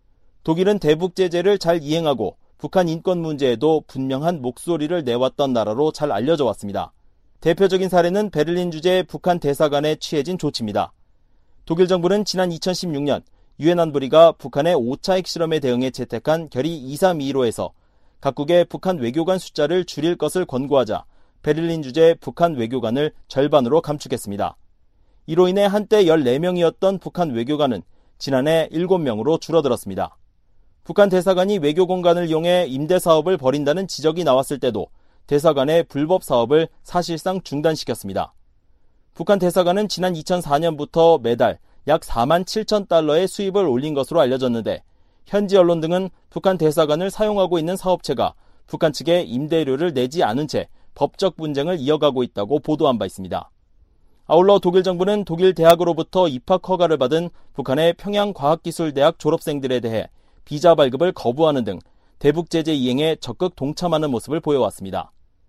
F: 독일은 대북제재를 잘 이행하고 북한 인권 문제에도 분명한 목소리를 내왔던 나라로 잘 알려져 왔습니다. 대표적인 사례는 베를린 주재 북한 대사관에 취해진 조치입니다. 독일 정부는 지난 2016년 유엔 안보리가 북한의 5차 핵실험에 대응해 채택한 결의 2325에서 각국의 북한 외교관 숫자를 줄일 것을 권고하자 베를린 주재 북한 외교관을 절반으로 감축했습니다. 이로 인해 한때 14명이었던 북한 외교관은 지난해 7명으로 줄어들었습니다. 북한 대사관이 외교 공간을 이용해 임대 사업을 벌인다는 지적이 나왔을 때도 대사관의 불법 사업을 사실상 중단시켰습니다. 북한 대사관은 지난 2004년부터 매달 약 4만 7천 달러의 수입을 올린 것으로 알려졌는데 현지 언론 등은 북한 대사관을 사용하고 있는 사업체가 북한 측에 임대료를 내지 않은 채 법적 분쟁을 이어가고 있다고 보도한 바 있습니다. 아울러 독일 정부는 독일 대학으로부터 입학 허가를 받은 북한의 평양과학기술대학 졸업생들에 대해 비자 발급을 거부하는 등 대북제재 이행에 적극 동참하는 모습을 보여왔습니다.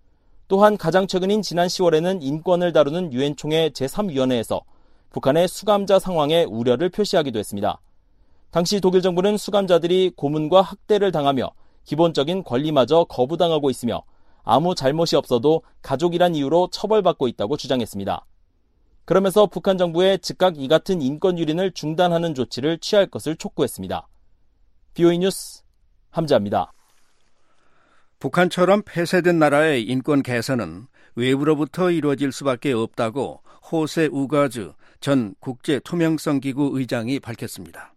F: 또한 가장 최근인 지난 10월에는 인권을 다루는 유엔 총회 제3위원회에서 북한의 수감자 상황에 우려를 표시하기도 했습니다. 당시 독일 정부는 수감자들이 고문과 학대를 당하며 기본적인 권리마저 거부당하고 있으며 아무 잘못이 없어도 가족이란 이유로 처벌받고 있다고 주장했습니다. 그러면서 북한 정부에 즉각 이 같은 인권 유린을 중단하는 조치를 취할 것을 촉구했습니다. BOE 뉴스 함자입니다.
E: 북한처럼 폐쇄된 나라의 인권 개선은 외부로부터 이루어질 수밖에 없다고 호세 우가즈 전 국제투명성기구 의장이 밝혔습니다.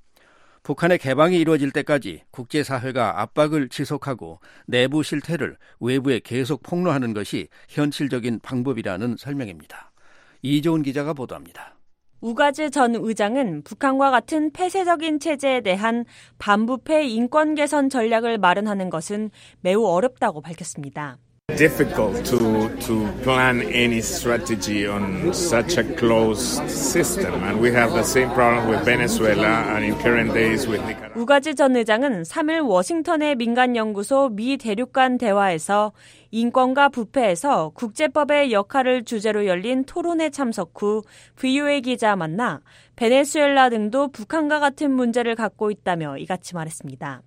E: 북한의 개방이 이루어질 때까지 국제사회가 압박을 지속하고 내부 실태를 외부에 계속 폭로하는 것이 현실적인 방법이라는 설명입니다. 이조은 기자가 보도합니다.
I: 우가즈 전 의장은 북한과 같은 폐쇄적인 체제에 대한 반부패 인권 개선 전략을 마련하는 것은 매우 어렵다고 밝혔습니다.
B: Difficult to plan any strategy on such a closed system, and we have the same problem with Venezuela and in current days with Nicaragua.
I: 우가즈 전 의장은 3일 워싱턴의 민간연구소 미 대륙간 대화에서 인권과 부패에서 국제법의 역할을 주제로 열린 토론에 참석 후 VOA 기자 만나 베네수엘라 등도 북한과 같은 문제를 갖고 있다며 이같이 말했습니다.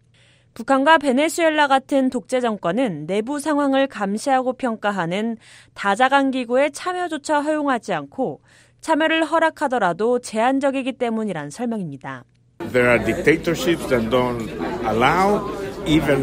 I: 북한과 베네수엘라 같은 독재 정권은 내부 상황을 감시하고 평가하는 다자간 기구의 참여조차 허용하지 않고 참여를 허락하더라도 제한적이기 때문이란 설명입니다.
B: There are dictatorships that don't allow even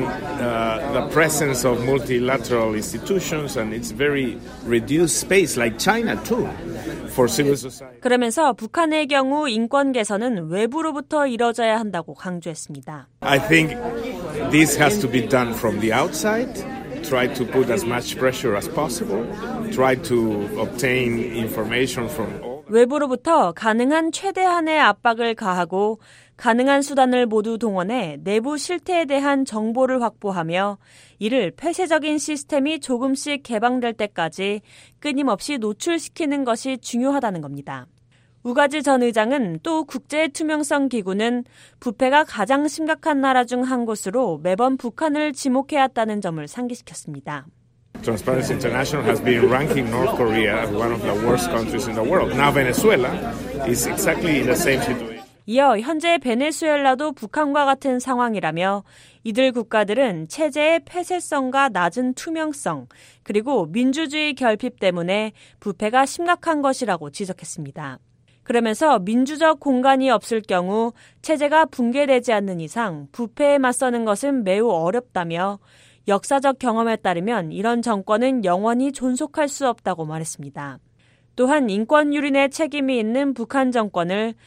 B: the presence of multilateral institutions, and it's very reduced space, like China too, for civil society.
I: 그러면서 북한의 경우 인권 개선은 외부로부터 이뤄져야 한다고 강조했습니다.
B: I think this has to be done from the outside. Try to put as much pressure as possible. Try to obtain information from all.
I: 외부로부터 가능한 최대한의 압박을 가하고 가능한 수단을 모두 동원해 내부 실태에 대한 정보를 확보하며 이를 폐쇄적인 시스템이 조금씩 개방될 때까지 끊임없이 노출시키는 것이 중요하다는 겁니다. 우가즈 전 의장은 또 국제투명성 기구는 부패가 가장 심각한 나라 중 한 곳으로 매번 북한을 지목해왔다는 점을 상기시켰습니다.
B: Transparency International has been ranking North Korea as one of the worst countries in the world. Now Venezuela is exactly in the same situation.
I: 이어 현재 베네수엘라도 북한과 같은 상황이라며 이들 국가들은 체제의 폐쇄성과 낮은 투명성 그리고 민주주의 결핍 때문에 부패가 심각한 것이라고 지적했습니다. 그러면서 민주적 공간이 없을 경우 체제가 붕괴되지 않는 이상 부패에 맞서는 것은 매우 어렵다며 역사적 경험에 따르면 이런 정권은 영원히 존속할 수 없다고 말했습니다. 또한 인권 유린에 책임이 있는 북한 정권을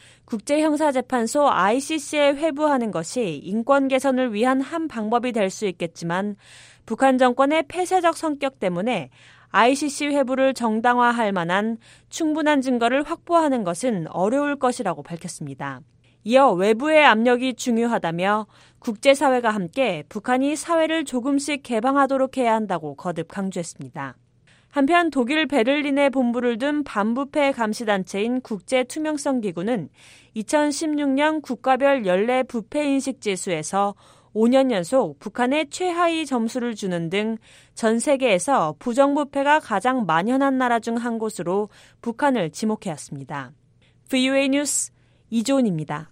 I: 국제형사재판소 ICC에 회부하는 것이 인권 개선을 위한 한 방법이 될 수 있겠지만 북한 정권의 폐쇄적 성격 때문에 ICC 회부를 정당화할 만한 충분한 증거를 확보하는 것은 어려울 것이라고 밝혔습니다. 이어 외부의 압력이 중요하다며 국제사회가 함께 북한이 사회를 조금씩 개방하도록 해야 한다고 거듭 강조했습니다. 한편 독일 베를린에 본부를 둔 반부패 감시단체인 국제투명성기구는 2016년 국가별 연례 부패인식지수에서 5년 연속 북한에 최하위 점수를 주는 등 전 세계에서 부정부패가 가장 만연한 나라 중 한 곳으로 북한을 지목해왔습니다. VOA 뉴스 이조은입니다.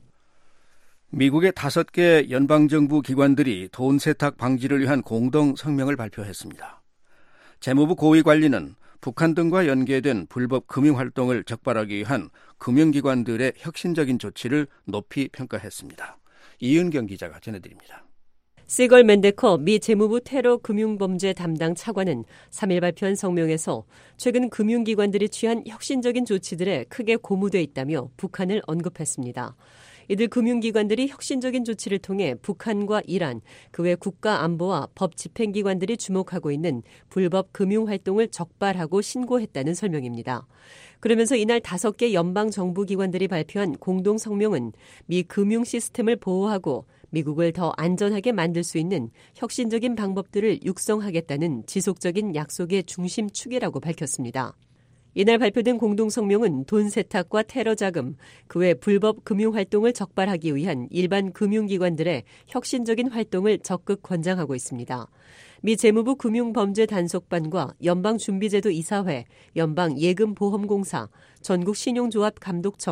E: 미국의 5개 연방정부 기관들이 돈 세탁 방지를 위한 공동 성명을 발표했습니다. 재무부 고위 관리는 북한 등과 연계된 불법 금융활동을 적발하기 위한 금융기관들의 혁신적인 조치를 높이 평가했습니다. 이은경 기자가 전해드립니다.
T: 시걸 맨데커 미 재무부 테러 금융범죄 담당 차관은 3일 발표한 성명에서 최근 금융기관들이 취한 혁신적인 조치들에 크게 고무돼 있다며 북한을 언급했습니다. 이들 금융기관들이 혁신적인 조치를 통해 북한과 이란, 그 외 국가안보와 법 집행기관들이 주목하고 있는 불법 금융활동을 적발하고 신고했다는 설명입니다. 그러면서 이날 5개 연방정부기관들이 발표한 공동성명은 미 금융 시스템을 보호하고 미국을 더 안전하게 만들 수 있는 혁신적인 방법들을 육성하겠다는 지속적인 약속의 중심축이라고 밝혔습니다. 이날 발표된 공동성명은 돈 세탁과 테러 자금, 그 외 불법 금융활동을 적발하기 위한 일반 금융기관들의 혁신적인 활동을 적극 권장하고 있습니다. 미 재무부 금융범죄단속반과 연방준비제도 이사회, 연방예금보험공사, 전국신용조합감독청,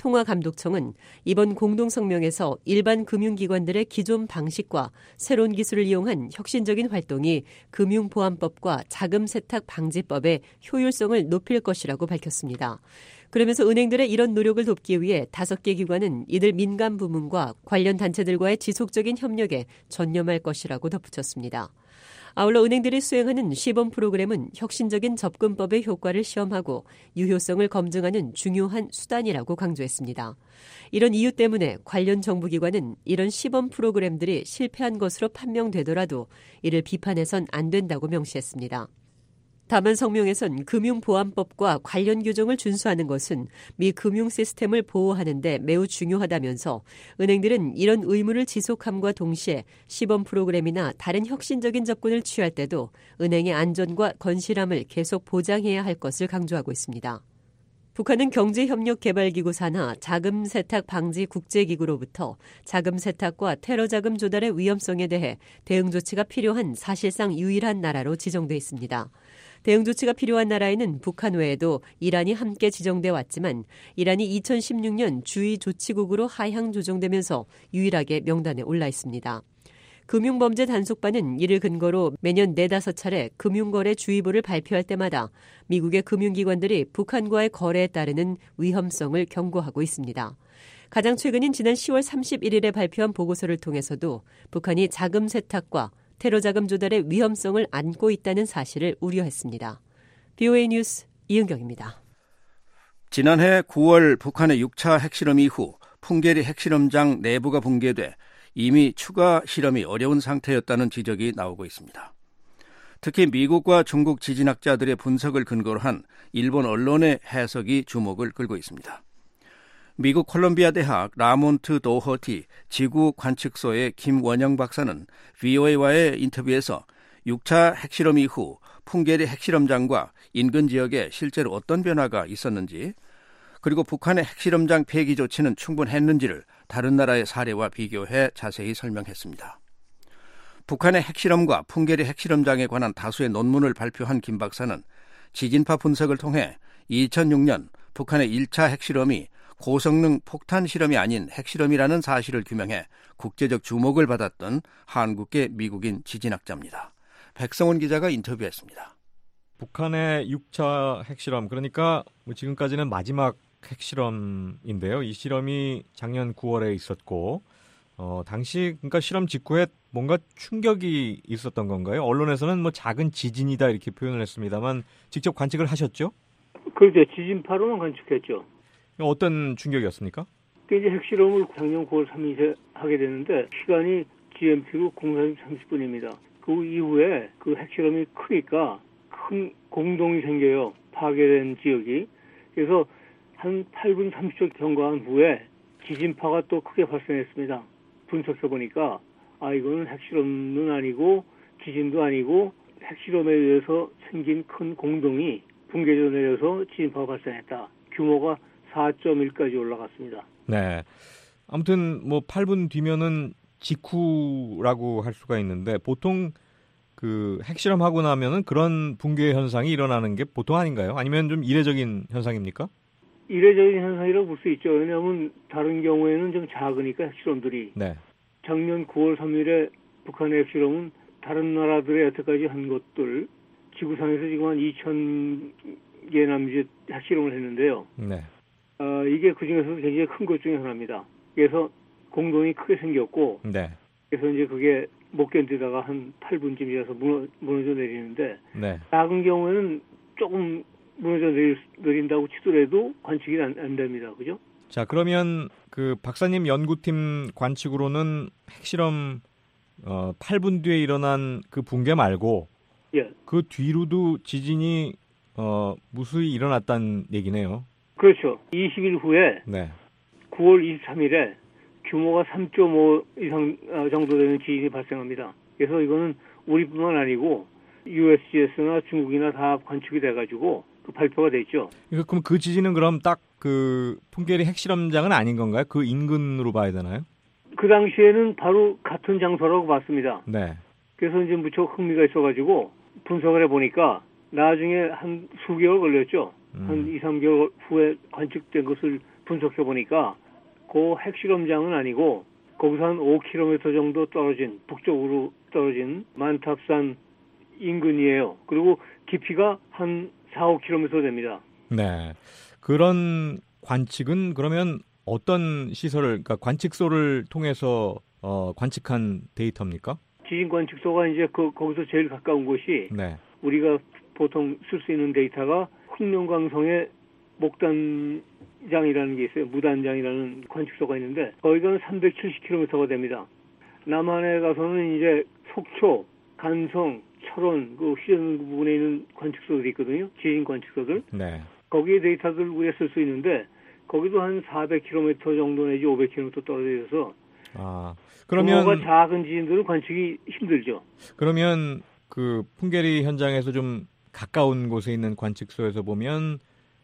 T: 통화감독청은 이번 공동성명에서 일반 금융기관들의 기존 방식과 새로운 기술을 이용한 혁신적인 활동이 금융보안법과 자금세탁방지법의 효율성을 높일 것이라고 밝혔습니다. 그러면서 은행들의 이런 노력을 돕기 위해 5개 기관은 이들 민간 부문과 관련 단체들과의 지속적인 협력에 전념할 것이라고 덧붙였습니다. 아울러 은행들이 수행하는 시범 프로그램은 혁신적인 접근법의 효과를 시험하고 유효성을 검증하는 중요한 수단이라고 강조했습니다. 이런 이유 때문에 관련 정부기관은 이런 시범 프로그램들이 실패한 것으로 판명되더라도 이를 비판해선 안 된다고 명시했습니다. 다만 성명에선 금융보안법과 관련 규정을 준수하는 것은 미 금융 시스템을 보호하는 데 매우 중요하다면서 은행들은 이런 의무를 지속함과 동시에 시범 프로그램이나 다른 혁신적인 접근을 취할 때도 은행의 안전과 건실함을 계속 보장해야 할 것을 강조하고 있습니다. 북한은 경제협력개발기구 산하 자금세탁방지국제기구로부터 자금세탁과 테러자금 조달의 위험성에 대해 대응 조치가 필요한 사실상 유일한 나라로 지정돼 있습니다. 대응 조치가 필요한 나라에는 북한 외에도 이란이 함께 지정돼 왔지만 이란이 2016년 주의 조치국으로 하향 조정되면서 유일하게 명단에 올라 있습니다. 금융범죄 단속반은 이를 근거로 매년 4-5차례 금융거래 주의보를 발표할 때마다 미국의 금융기관들이 북한과의 거래에 따르는 위험성을 경고하고 있습니다. 가장 최근인 지난 10월 31일에 발표한 보고서를 통해서도 북한이 자금 세탁과 테러자금 조달의 위험성을 안고 있다는 사실을 우려했습니다. BOA 뉴스 이은경입니다.
E: 지난해 9월 북한의 6차 핵실험 이후 풍계리 핵실험장 내부가 붕괴돼 이미 추가 실험이 어려운 상태였다는 지적이 나오고 있습니다. 특히 미국과 중국 지진학자들의 분석을 근거로 한 일본 언론의 해석이 주목을 끌고 있습니다. 미국 콜롬비아 대학 라몬트 도허티 지구관측소의 김원영 박사는 VOA와의 인터뷰에서 6차 핵실험 이후 풍계리 핵실험장과 인근 지역에 실제로 어떤 변화가 있었는지, 그리고 북한의 핵실험장 폐기 조치는 충분했는지를 다른 나라의 사례와 비교해 자세히 설명했습니다. 북한의 핵실험과 풍계리 핵실험장에 관한 다수의 논문을 발표한 김 박사는 지진파 분석을 통해 2006년 북한의 1차 핵실험이 고성능 폭탄 실험이 아닌 핵실험이라는 사실을 규명해 국제적 주목을 받았던 한국계 미국인 지진학자입니다. 백성원 기자가 인터뷰했습니다.
A: 북한의 6차 핵실험, 그러니까 지금까지는 마지막 핵실험인데요. 이 실험이 작년 9월에 있었고 당시 그러니까 실험 직후에 뭔가 충격이 있었던 건가요? 언론에서는 작은 지진이다 이렇게 표현을 했습니다만 직접 관측을 하셨죠?
C: 그렇죠. 지진파로만 관측했죠.
A: 어떤 충격이었습니까?
C: 이제 핵실험을 작년 9월 3일에 하게 됐는데 시간이 GMT로 04시 30분입니다. 그 이후에 그 핵실험이 크니까 큰 공동이 생겨요. 파괴된 지역이. 그래서 한 8분 30초 경과한 후에 지진파가 또 크게 발생했습니다. 분석해보니까 이거는 핵실험은 아니고 지진도 아니고 핵실험에 의해서 생긴 큰 공동이 붕괴져 내려서 지진파가 발생했다. 규모가 4.1까지 올라갔습니다.
A: 네. 아무튼 8분 뒤면은 직후라고 할 수가 있는데 보통 그 핵실험하고 나면은 그런 붕괴 현상이 일어나는 게 보통 아닌가요? 아니면 좀 이례적인 현상입니까?
C: 이례적인 현상이라고 볼 수 있죠. 왜냐하면 다른 경우에는 좀 작으니까 핵실험들이.
A: 네. 작년
C: 9월 3일에 북한의 핵실험은 다른 나라들의 여태까지 한 것들 지구상에서 지금 한 2,000개 남짓 핵실험을 했는데요.
A: 네.
C: 이게 그중에서도 굉장히 큰 것 중에 하나입니다. 그래서 공동이 크게 생겼고,
A: 네.
C: 그래서 이제 그게 못 견디다가 한 8분쯤이어서 무너져 내리는데,
A: 네.
C: 작은 경우에는 조금 무너져 내린다고 치더라도 관측이 안 됩니다. 그죠?
A: 자, 그러면 그 박사님 연구팀 관측으로는 핵실험 8분 뒤에 일어난 그 붕괴 말고,
C: 예.
A: 그 뒤로도 지진이 무수히 일어났다는 얘기네요.
C: 그렇죠. 20일 후에
A: 네.
C: 9월 23일에 규모가 3.5 이상 정도 되는 지진이 발생합니다. 그래서 이거는 우리뿐만 아니고 USGS나 중국이나 다 관측이 돼가지고 그 발표가 됐죠.
A: 그럼 그 지진은 그럼 딱 그 풍계리 핵실험장은 아닌 건가요? 그 인근으로 봐야 되나요?
C: 그 당시에는 바로 같은 장소라고 봤습니다.
A: 네.
C: 그래서 이제 무척 흥미가 있어가지고 분석을 해보니까 나중에 한 수개월 걸렸죠. 한 2, 3개월 후에 관측된 것을 분석해 보니까 그 핵실험장은 아니고 거기서 한 5km 정도 떨어진 북쪽으로 떨어진 만탑산 인근이에요. 그리고 깊이가 한 4, 5km 됩니다.
A: 네. 그런 관측은 그러면 어떤 시설을, 그러니까 관측소를 통해서 관측한 데이터입니까?
C: 지진 관측소가 이제 거기서 제일 가까운 곳이
A: 네. 우리가
C: 보통 쓸 수 있는 데이터가 흑룡강성의 목단장이라는 게 있어요. 무단장이라는 관측소가 있는데 거기가 370km가 됩니다. 남한에 가서는 이제 속초, 간성, 철원, 그 휴전 부분에 있는 관측소들이 있거든요. 지진 관측소들.
A: 네.
C: 거기에 데이터들 우리가 쓸 수 있는데 거기도 한 400km 정도 내지 500km 떨어져 있어서
A: 그러면
C: 규모가 작은 지진들은 관측이 힘들죠.
A: 그러면 그 풍계리 현장에서 좀 가까운 곳에 있는 관측소에서 보면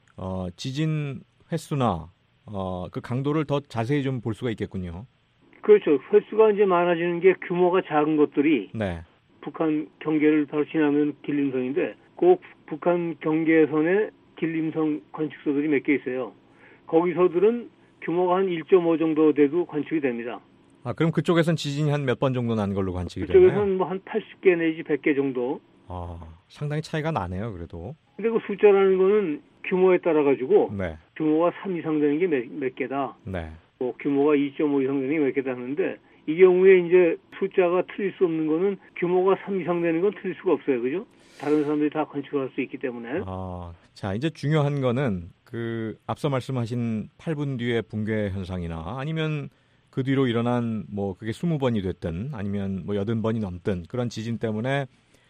A: 지진 횟수나 그 강도를 더 자세히 좀 볼 수가 있겠군요.
C: 그렇죠. 횟수가 이제 많아지는 게 규모가 작은 것들이
A: 네. 북한
C: 경계를 바로 지나면 길림성인데 꼭 북한 경계선에 길림성 관측소들이 몇 개 있어요. 거기서들은 규모가 한 1.5 정도 돼도 관측이 됩니다.
A: 그럼 그쪽에선 지진이 한 몇 번 정도 난 걸로 관측이 되나요?
C: 그쪽에서는 뭐 한 80개 내지 100개 정도.
A: 상당히 차이가 나네요, 그래도.
C: 근데 그 숫자라는 거는 규모에 따라 가지고
A: 네.
C: 규모가 3 이상 되는 게 몇 개다.
A: 네.
C: 뭐 규모가 2.5 이상 되는 게 몇 개다 하는데 이 경우에 이제 숫자가 틀릴 수 없는 거는 규모가 3 이상 되는 건 틀릴 수가 없어요. 그죠? 다른 사람들이 다 관측을 할 수 있기 때문에.
A: 자, 이제 중요한 거는 그 앞서 말씀하신 8분 뒤의 붕괴 현상이나 아니면 그 뒤로 일어난 뭐 그게 20번이 됐든 아니면 뭐 80번이 넘든 그런 지진 때문에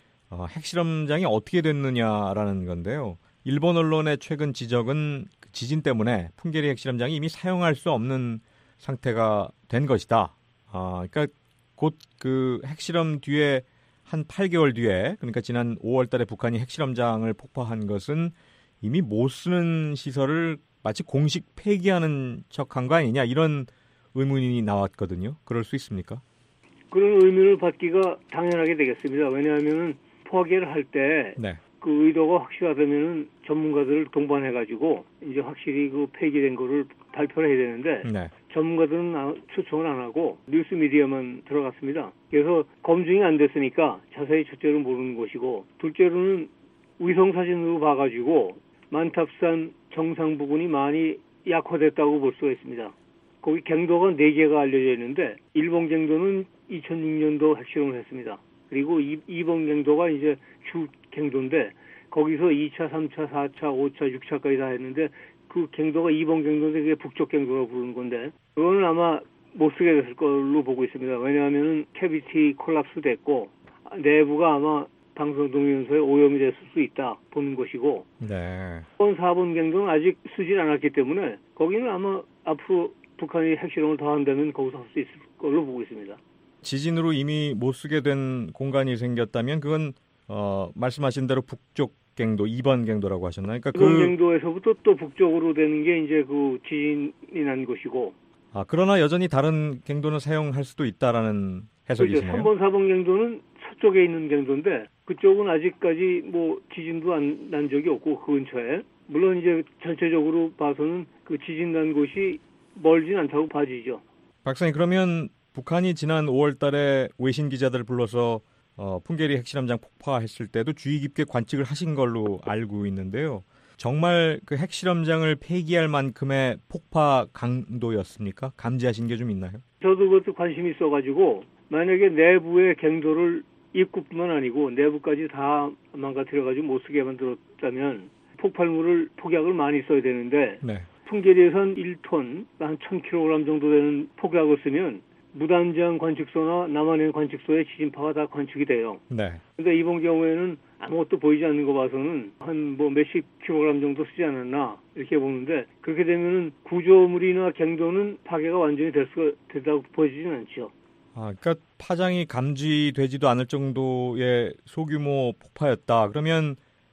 A: 핵실험장이 어떻게 됐느냐라는 건데요. 일본 언론의 최근 지적은 지진 때문에 풍계리 핵실험장이 이미 사용할 수 없는 상태가 된 것이다. 그러니까 곧 그 핵실험 뒤에 한 8개월 뒤에, 그러니까 지난 5월 달에 북한이 핵실험장을 폭파한 것은 이미 못 쓰는 시설을 마치 공식 폐기하는 척한 거 아니냐, 이런 의문이 나왔거든요. 그럴 수 있습니까?
C: 그런 의문을 받기가 당연하게 되겠습니다. 왜냐하면 포기를 할 때 그 의도가 확실하다면 전문가들을 동반해가지고 이제 확실히 그 폐기된 거를 발표를 해야 되는데 전문가들은 초청을 안 하고 뉴스 미디어만 들어갔습니다. 그래서 검증이 안 됐으니까 자세히 첫째로 모르는 것이고, 둘째로는 위성 사진으로 봐가지고 만탑산 정상 부근이 많이 약화됐다고 볼 수가 있습니다. 거기 갱도가 4개가 알려져 있는데 일본 갱도는 2006년도 핵실험을 했습니다. 그리고 2번 갱도가 이제 주 갱도인데 거기서 2차, 3차, 4차, 5차, 6차까지 다 했는데 그 갱도가 2번 갱도인데 그게 북쪽 갱도라고 부르는 건데 그거는 아마 못 쓰게 됐을 걸로 보고 있습니다. 왜냐하면 캐비티 콜랍스 됐고 내부가 아마 방사동위원소에 오염이 됐을 수 있다 보는 것이고 4번 갱도는 아직 쓰질 않았기 때문에 거기는 아마 앞으로 북한이 핵실험을 더 한다면 거기서 할 수 있을 걸로 보고 있습니다.
A: 지진으로 이미 못 쓰게 된 공간이 생겼다면 그건 말씀하신 대로 북쪽 갱도, 2번 갱도라고 하셨나요? 그러니까
C: 2번 갱도에서부터 또 북쪽으로 되는 게 이제 그 지진이 난 곳이고.
A: 그러나 여전히 다른 갱도는 사용할 수도 있다라는 해석이시네요.
C: 3번, 4번 갱도는 서쪽에 있는 갱도인데 그쪽은 아직까지 뭐 지진도 난 적이 없고 그 근처에. 물론 이제 전체적으로 봐서는 그 지진 난 곳이 멀진 않다고 봐지죠.
A: 박사님, 그러면 북한이 지난 5월 달에 외신 기자들을 불러서 풍계리 핵실험장 폭파했을 때도 주의 깊게 관측을 하신 걸로 알고 있는데요. 정말 그 핵실험장을 폐기할 만큼의 폭파 강도였습니까? 감지하신 게 좀 있나요?
C: 저도 그것도 관심이 있어가지고 만약에 내부의 갱도를 입구뿐만 아니고 내부까지 다 망가뜨려가지고 못 쓰게 만들었다면 폭발물을 폭약을 많이 써야 되는데 풍계리에선 1톤, 한 1000kg 정도 되는 폭약을 쓰면 무단장 관측소나 남한행 관측소의 지진파가 다 관측이 돼요. 근데 이번 경우에는 아무것도 보이지 않는 거 봐서는 한 뭐 몇십 킬로그램 정도 쓰지 않았나 이렇게 보는데 그렇게 되면은 구조물이나 갱도는 파괴가 완전히 됐다고 보여지진 않죠.
A: 그러니까 파장이 감지되지도 않을 정도의 소규모 폭파였다. 그러면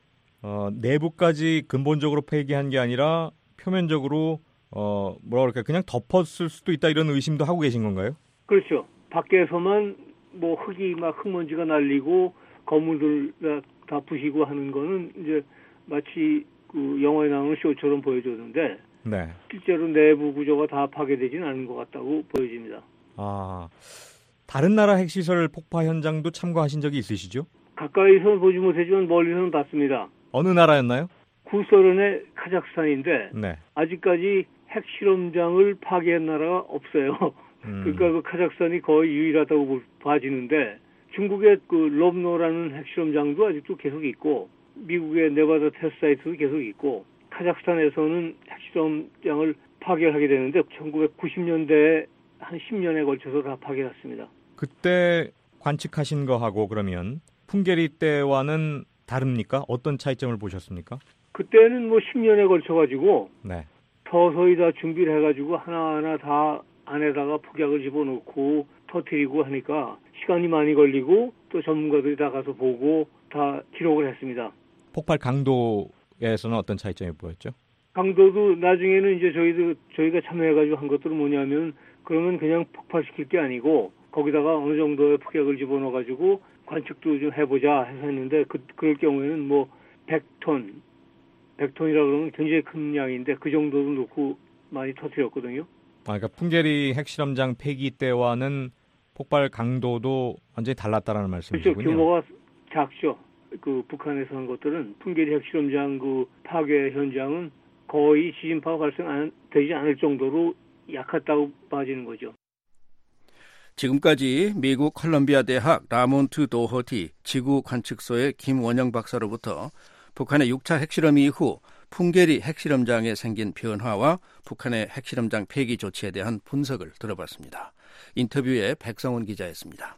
A: 내부까지 근본적으로 폐기한 게 아니라 표면적으로 뭐라 그럴까 그냥 덮었을 수도 있다 이런 의심도 하고 계신 건가요?
C: 그렇죠. 밖에서만 뭐 흙이 막 흙먼지가 날리고 건물들 다 부시고 하는 거는 이제 마치 그 영화에 나오는 쇼처럼 보여줬는데
A: 네.
C: 실제로 내부 구조가 다 파괴되지는 않은 것 같다고 보여집니다.
A: 아, 다른 나라 핵시설 폭파 현장도 참고하신 적이 있으시죠?
C: 가까이서 보지 못했지만 멀리서는 봤습니다.
A: 어느 나라였나요?
C: 구소련의 카자흐스탄인데
A: 네.
C: 아직까지 핵실험장을 파괴한 나라가 없어요. 그러니까 그 카자흐스탄이 거의 유일하다고 봐지는데 중국의 그 롭노라는 핵실험장도 아직도 계속 있고 미국의 네바다 테스트 사이트도 계속 있고 카자흐스탄에서는 핵실험장을 파괴하게 되는데 1990년대에 한 10년에 걸쳐서 다 파괴했습니다.
A: 그때 관측하신 거하고 그러면 풍계리 때와는 다릅니까? 어떤 차이점을 보셨습니까?
C: 그때는 뭐 10년에 걸쳐가지고
A: 네.
C: 서서히 다 준비를 해가지고 하나하나 다 안에다가 폭약을 집어넣고 터뜨리고 하니까 시간이 많이 걸리고 또 전문가들이 다 가서 보고 다 기록을 했습니다.
A: 폭발 강도에서는 어떤 차이점이 보였죠?
C: 강도도 나중에는 이제 저희가 참여해가지고 한 것들은 뭐냐면 그러면 그냥 폭발시킬 게 아니고 거기다가 어느 정도의 폭약을 집어넣어가지고 관측도 좀 해보자 해서 했는데 그럴 경우에는 뭐 100톤이라 그러면 굉장히 큰 양인데 그 정도도 넣고 많이 터뜨렸거든요.
A: 그러니까 풍계리 핵실험장 폐기 때와는 폭발 강도도 완전히 달랐다라는 말씀이시군요.
C: 그렇죠. 규모가 작죠. 그 북한에서 한 것들은 풍계리 핵실험장 그 파괴 현장은 거의 지진파가 발생되지 않을 정도로 약했다고 봐지는 거죠.
E: 지금까지 미국 컬럼비아 대학 라몬트 도허티 지구관측소의 김원영 박사로부터 북한의 6차 핵실험 이후 풍계리 핵실험장에 생긴 변화와 북한의 핵실험장 폐기 조치에 대한 분석을 들어봤습니다. 인터뷰에 백성원 기자였습니다.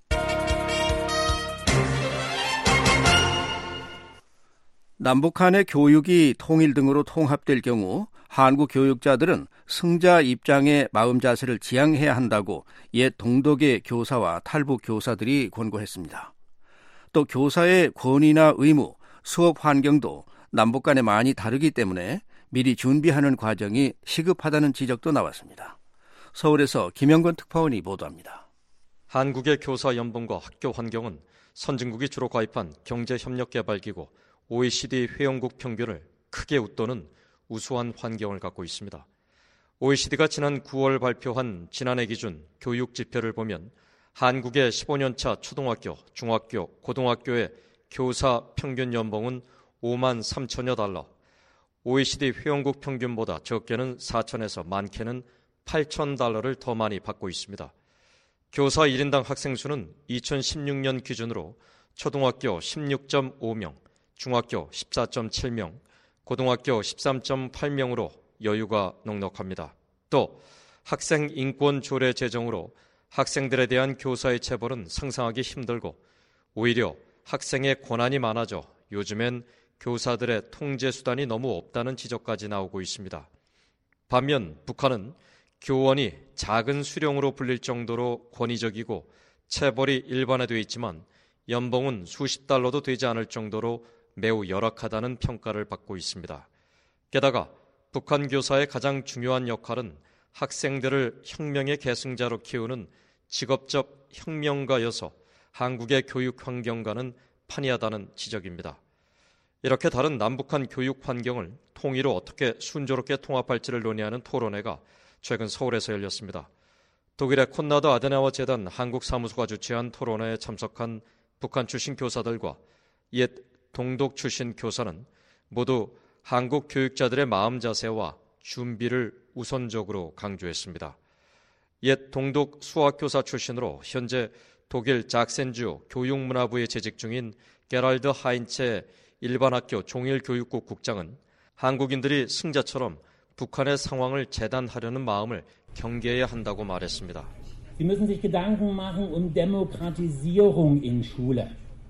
E: 남북한의 교육이 통일 등으로 통합될 경우 한국 교육자들은 승자 입장의 마음 자세를 지향해야 한다고 옛 동독의 교사와 탈북 교사들이 권고했습니다. 또 교사의 권위나 의무, 수업 환경도 남북 간에 많이 다르기 때문에 미리 준비하는 과정이 시급하다는 지적도 나왔습니다. 서울에서 김영건 특파원이 보도합니다.
D: 한국의 교사 연봉과 학교 환경은 선진국이 주로 가입한 경제협력개발기구 OECD 회원국 평균을 크게 웃도는 우수한 환경을 갖고 있습니다. OECD가 지난 9월 발표한 지난해 기준 교육 지표를 보면 한국의 15년차 초등학교, 중학교, 고등학교의 교사 평균 연봉은 5만 3천여 달러, OECD 회원국 평균보다 적게는 4천에서 많게는 8천 달러를 더 많이 받고 있습니다. 교사 1인당 학생 수는 2016년 기준으로 초등학교 16.5명, 중학교 14.7명, 고등학교 13.8명으로 여유가 넉넉합니다. 또 학생 인권 조례 제정으로 학생들에 대한 교사의 체벌은 상상하기 힘들고 오히려 학생의 권한이 많아져 요즘엔 교사들의 통제 수단이 너무 없다는 지적까지 나오고 있습니다. 반면 북한은 교원이 작은 수령으로 불릴 정도로 권위적이고 체벌이 일반화되어 있지만 연봉은 수십 달러도 되지 않을 정도로 매우 열악하다는 평가를 받고 있습니다. 게다가 북한 교사의 가장 중요한 역할은 학생들을 혁명의 계승자로 키우는 직업적 혁명가여서 한국의 교육 환경과는 판이하다는 지적입니다. 이렇게 다른 남북한 교육 환경을 통일로 어떻게 순조롭게 통합할지를 논의하는 토론회가 최근 서울에서 열렸습니다. 독일의 콘라드 아데나워 재단 한국사무소가 주최한 토론회에 참석한 북한 출신 교사들과 옛 동독 출신 교사는 모두 한국 교육자들의 마음 자세와 준비를 우선적으로 강조했습니다. 옛 동독 수학교사 출신으로 현재 독일 작센주 교육문화부에 재직 중인 게랄드 하인체 일반학교 종일교육국 국장은 한국인들이 승자처럼 북한의 상황을 재단하려는 마음을 경계해야 한다고 말했습니다.
G: Sie müssen sich Gedanken machen um Demokratisierung in Schule.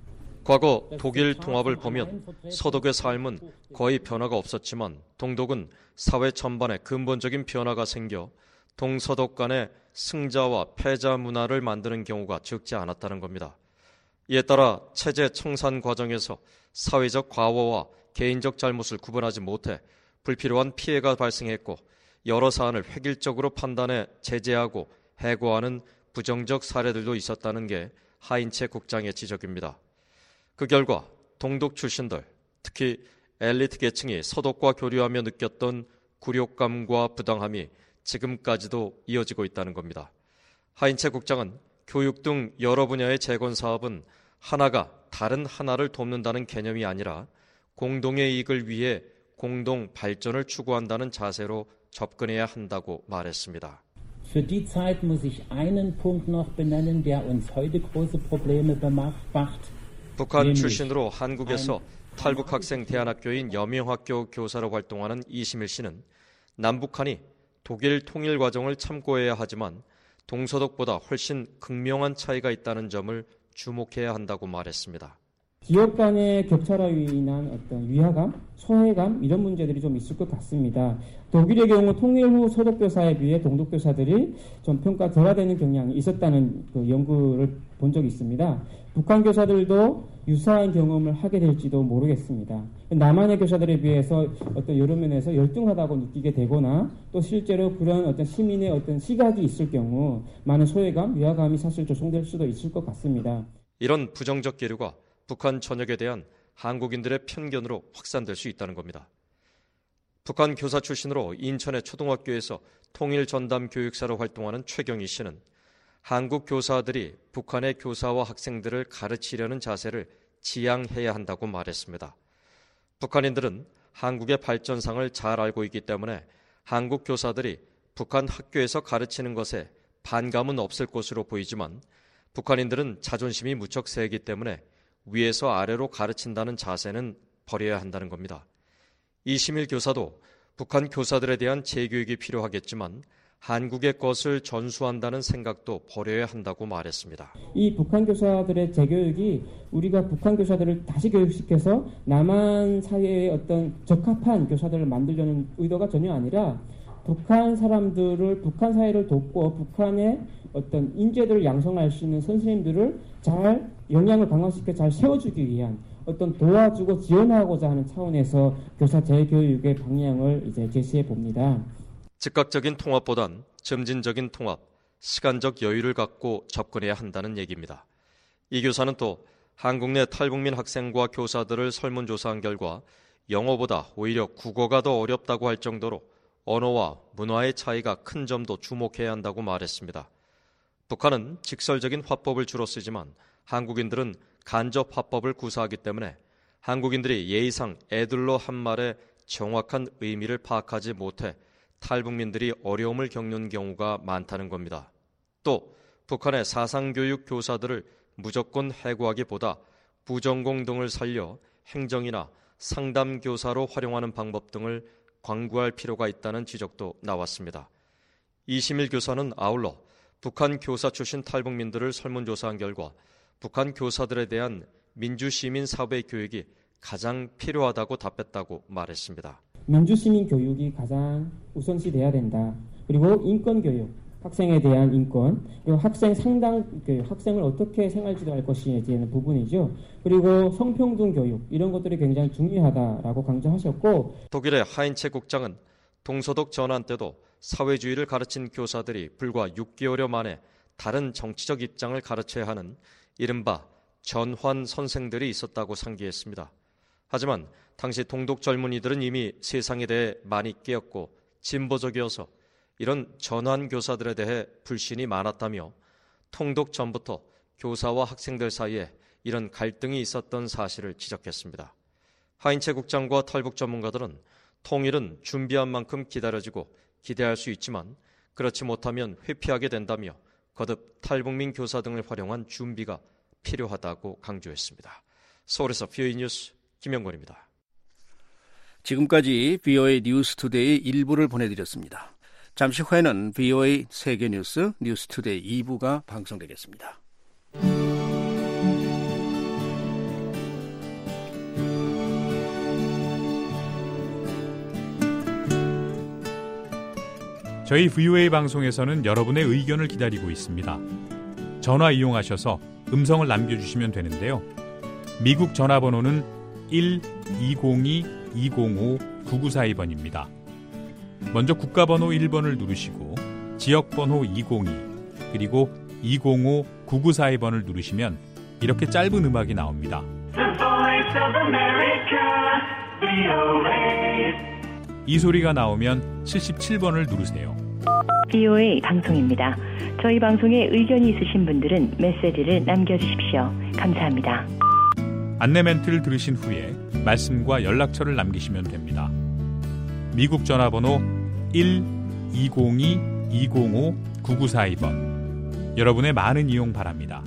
D: 과거 독일 통합을 보면 서독의 삶은 거의 변화가 없었지만 동독은 사회 전반에 근본적인 변화가 생겨 동서독 간의 승자와 패자 문화를 만드는 경우가 적지 않았다는 겁니다. 이에 따라 체제 청산 과정에서 사회적 과오와 개인적 잘못을 구분하지 못해 불필요한 피해가 발생했고 여러 사안을 획일적으로 판단해 제재하고 해고하는 부정적 사례들도 있었다는 게 하인체 국장의 지적입니다. 그 결과 동독 출신들, 특히 엘리트 계층이 서독과 교류하며 느꼈던 굴욕감과 부당함이 지금까지도 이어지고 있다는 겁니다. 하인체 국장은 교육 등 여러 분야의 재건 사업은 하나가 다른 하나를 돕는다는 개념이 아니라 공동의 이익을 위해 공동 발전을 추구한다는 자세로 접근해야 한다고 말했습니다.
G: Für die Zeit muss ich einen Punkt noch benennen, der uns heute große Probleme macht.
D: 북한 출신으로 한국에서 탈북 학생 대안학교인 여명학교 교사로 활동하는 이시밀 씨는 남북한이 독일 통일 과정을 참고해야 하지만 동서독보다 훨씬 극명한 차이가 있다는 점을 주목해야 한다고 말했습니다.
H: 지역 간의 격차로 인한 어떤 위화감, 소외감 이런 문제들이 좀 있을 것 같습니다. 독일의 경우 통일 후 소독교사에 비해 동독교사들이 좀 평가가 되는 경향이 있었다는 그 연구를 본 적이 있습니다. 북한 교사들도 유사한 경험을 하게 될지도 모르겠습니다. 남한의 교사들에 비해서 어떤 여러 면에서 열등하다고 느끼게 되거나 또 실제로 그런 어떤 시민의 어떤 시각이 있을 경우 많은 소외감, 위화감이 사실 조성될 수도 있을 것 같습니다.
D: 이런 부정적 기류가 북한 전역에 대한 한국인들의 편견으로 확산될 수 있다는 겁니다. 북한 교사 출신으로 인천의 초등학교에서 통일 전담 교육사로 활동하는 최경희 씨는 한국 교사들이 북한의 교사와 학생들을 가르치려는 자세를 지양해야 한다고 말했습니다. 북한인들은 한국의 발전상을 잘 알고 있기 때문에 한국 교사들이 북한 학교에서 가르치는 것에 반감은 없을 것으로 보이지만 북한인들은 자존심이 무척 세기 때문에 위에서 아래로 가르친다는 자세는 버려야 한다는 겁니다. 이시밀 교사도 북한 교사들에 대한 재교육이 필요하겠지만 한국의 것을 전수한다는 생각도 버려야 한다고 말했습니다.
H: 이 북한 교사들의 재교육이 우리가 북한 교사들을 다시 교육시켜서 남한 사회의 어떤 적합한 교사들을 만들려는 의도가 전혀 아니라 북한 사람들을, 북한 사회를 돕고 북한의 어떤 인재들을 양성할 수 있는 선생님들을 잘 역량을 강화시켜 잘 세워주기 위한 어떤 도와주고 지원하고자 하는 차원에서 교사 재교육의 방향을 이제 제시해 봅니다.
D: 즉각적인 통합보단 점진적인 통합, 시간적 여유를 갖고 접근해야 한다는 얘기입니다. 이 교사는 또 한국 내 탈북민 학생과 교사들을 설문조사한 결과 영어보다 오히려 국어가 더 어렵다고 할 정도로 언어와 문화의 차이가 큰 점도 주목해야 한다고 말했습니다. 북한은 직설적인 화법을 주로 쓰지만 한국인들은 간접 화법을 구사하기 때문에 한국인들이 예의상 애들로 한 말의 정확한 의미를 파악하지 못해 탈북민들이 어려움을 겪는 경우가 많다는 겁니다. 또 북한의 사상교육 교사들을 무조건 해고하기보다 부전공 등을 살려 행정이나 상담교사로 활용하는 방법 등을 광구할 필요가 있다는 지적도 나왔습니다. 이시밀 교사는 아울러 북한 교사 출신 탈북민들을 설문조사한 결과 북한 교사들에 대한 민주시민 사회 교육이 가장 필요하다고 답했다고 말했습니다.
H: 민주시민 교육이 가장 우선시 돼야 된다. 그리고 인권교육, 학생에 대한 인권, 그리고 학생 상담 교육, 학생을 어떻게 생활 지도할 것이냐에 대한 부분이죠. 그리고 성평등 교육, 이런 것들이 굉장히 중요하다라고 강조하셨고,
D: 독일의 하인체 국장은 동서독 전환 때도 사회주의를 가르친 교사들이 불과 6개월여 만에 다른 정치적 입장을 가르쳐야 하는 이른바 전환 선생들이 있었다고 상기했습니다. 하지만 당시 동독 젊은이들은 이미 세상에 대해 많이 깨었고 진보적이어서 이런 전환 교사들에 대해 불신이 많았다며 통독 전부터 교사와 학생들 사이에 이런 갈등이 있었던 사실을 지적했습니다. 하인체 국장과 탈북 전문가들은 통일은 준비한 만큼 기다려지고 기대할 수 있지만 그렇지 못하면 회피하게 된다며 거듭 탈북민 교사 등을 활용한 준비가 필요하다고 강조했습니다. 서울에서 VOA 뉴스 김영권입니다.
E: 지금까지 VOA 뉴스투데이 1부를 보내드렸습니다. 잠시 후에는 VOA 세계뉴스 뉴스투데이 2부가 방송되겠습니다.
J: 저희 VOA 방송에서는 여러분의 의견을 기다리고 있습니다. 전화 이용하셔서 음성을 남겨주시면 되는데요. 미국 전화번호는 1-202-205-9942번입니다. 먼저 국가번호 1번을 누르시고 지역번호 202 그리고 205-9942번을 누르시면 이렇게 짧은 음악이 나옵니다. 이 소리가 나오면 77번을 누르세요.
K: VOA 방송입니다. 저희 방송에 의견이 있으신 분들은 메시지를 남겨주십시오. 감사합니다.
J: 안내 멘트를 들으신 후에 말씀과 연락처를 남기시면 됩니다. 미국 전화번호 1-202-205-9942번. 여러분의 많은 이용 바랍니다.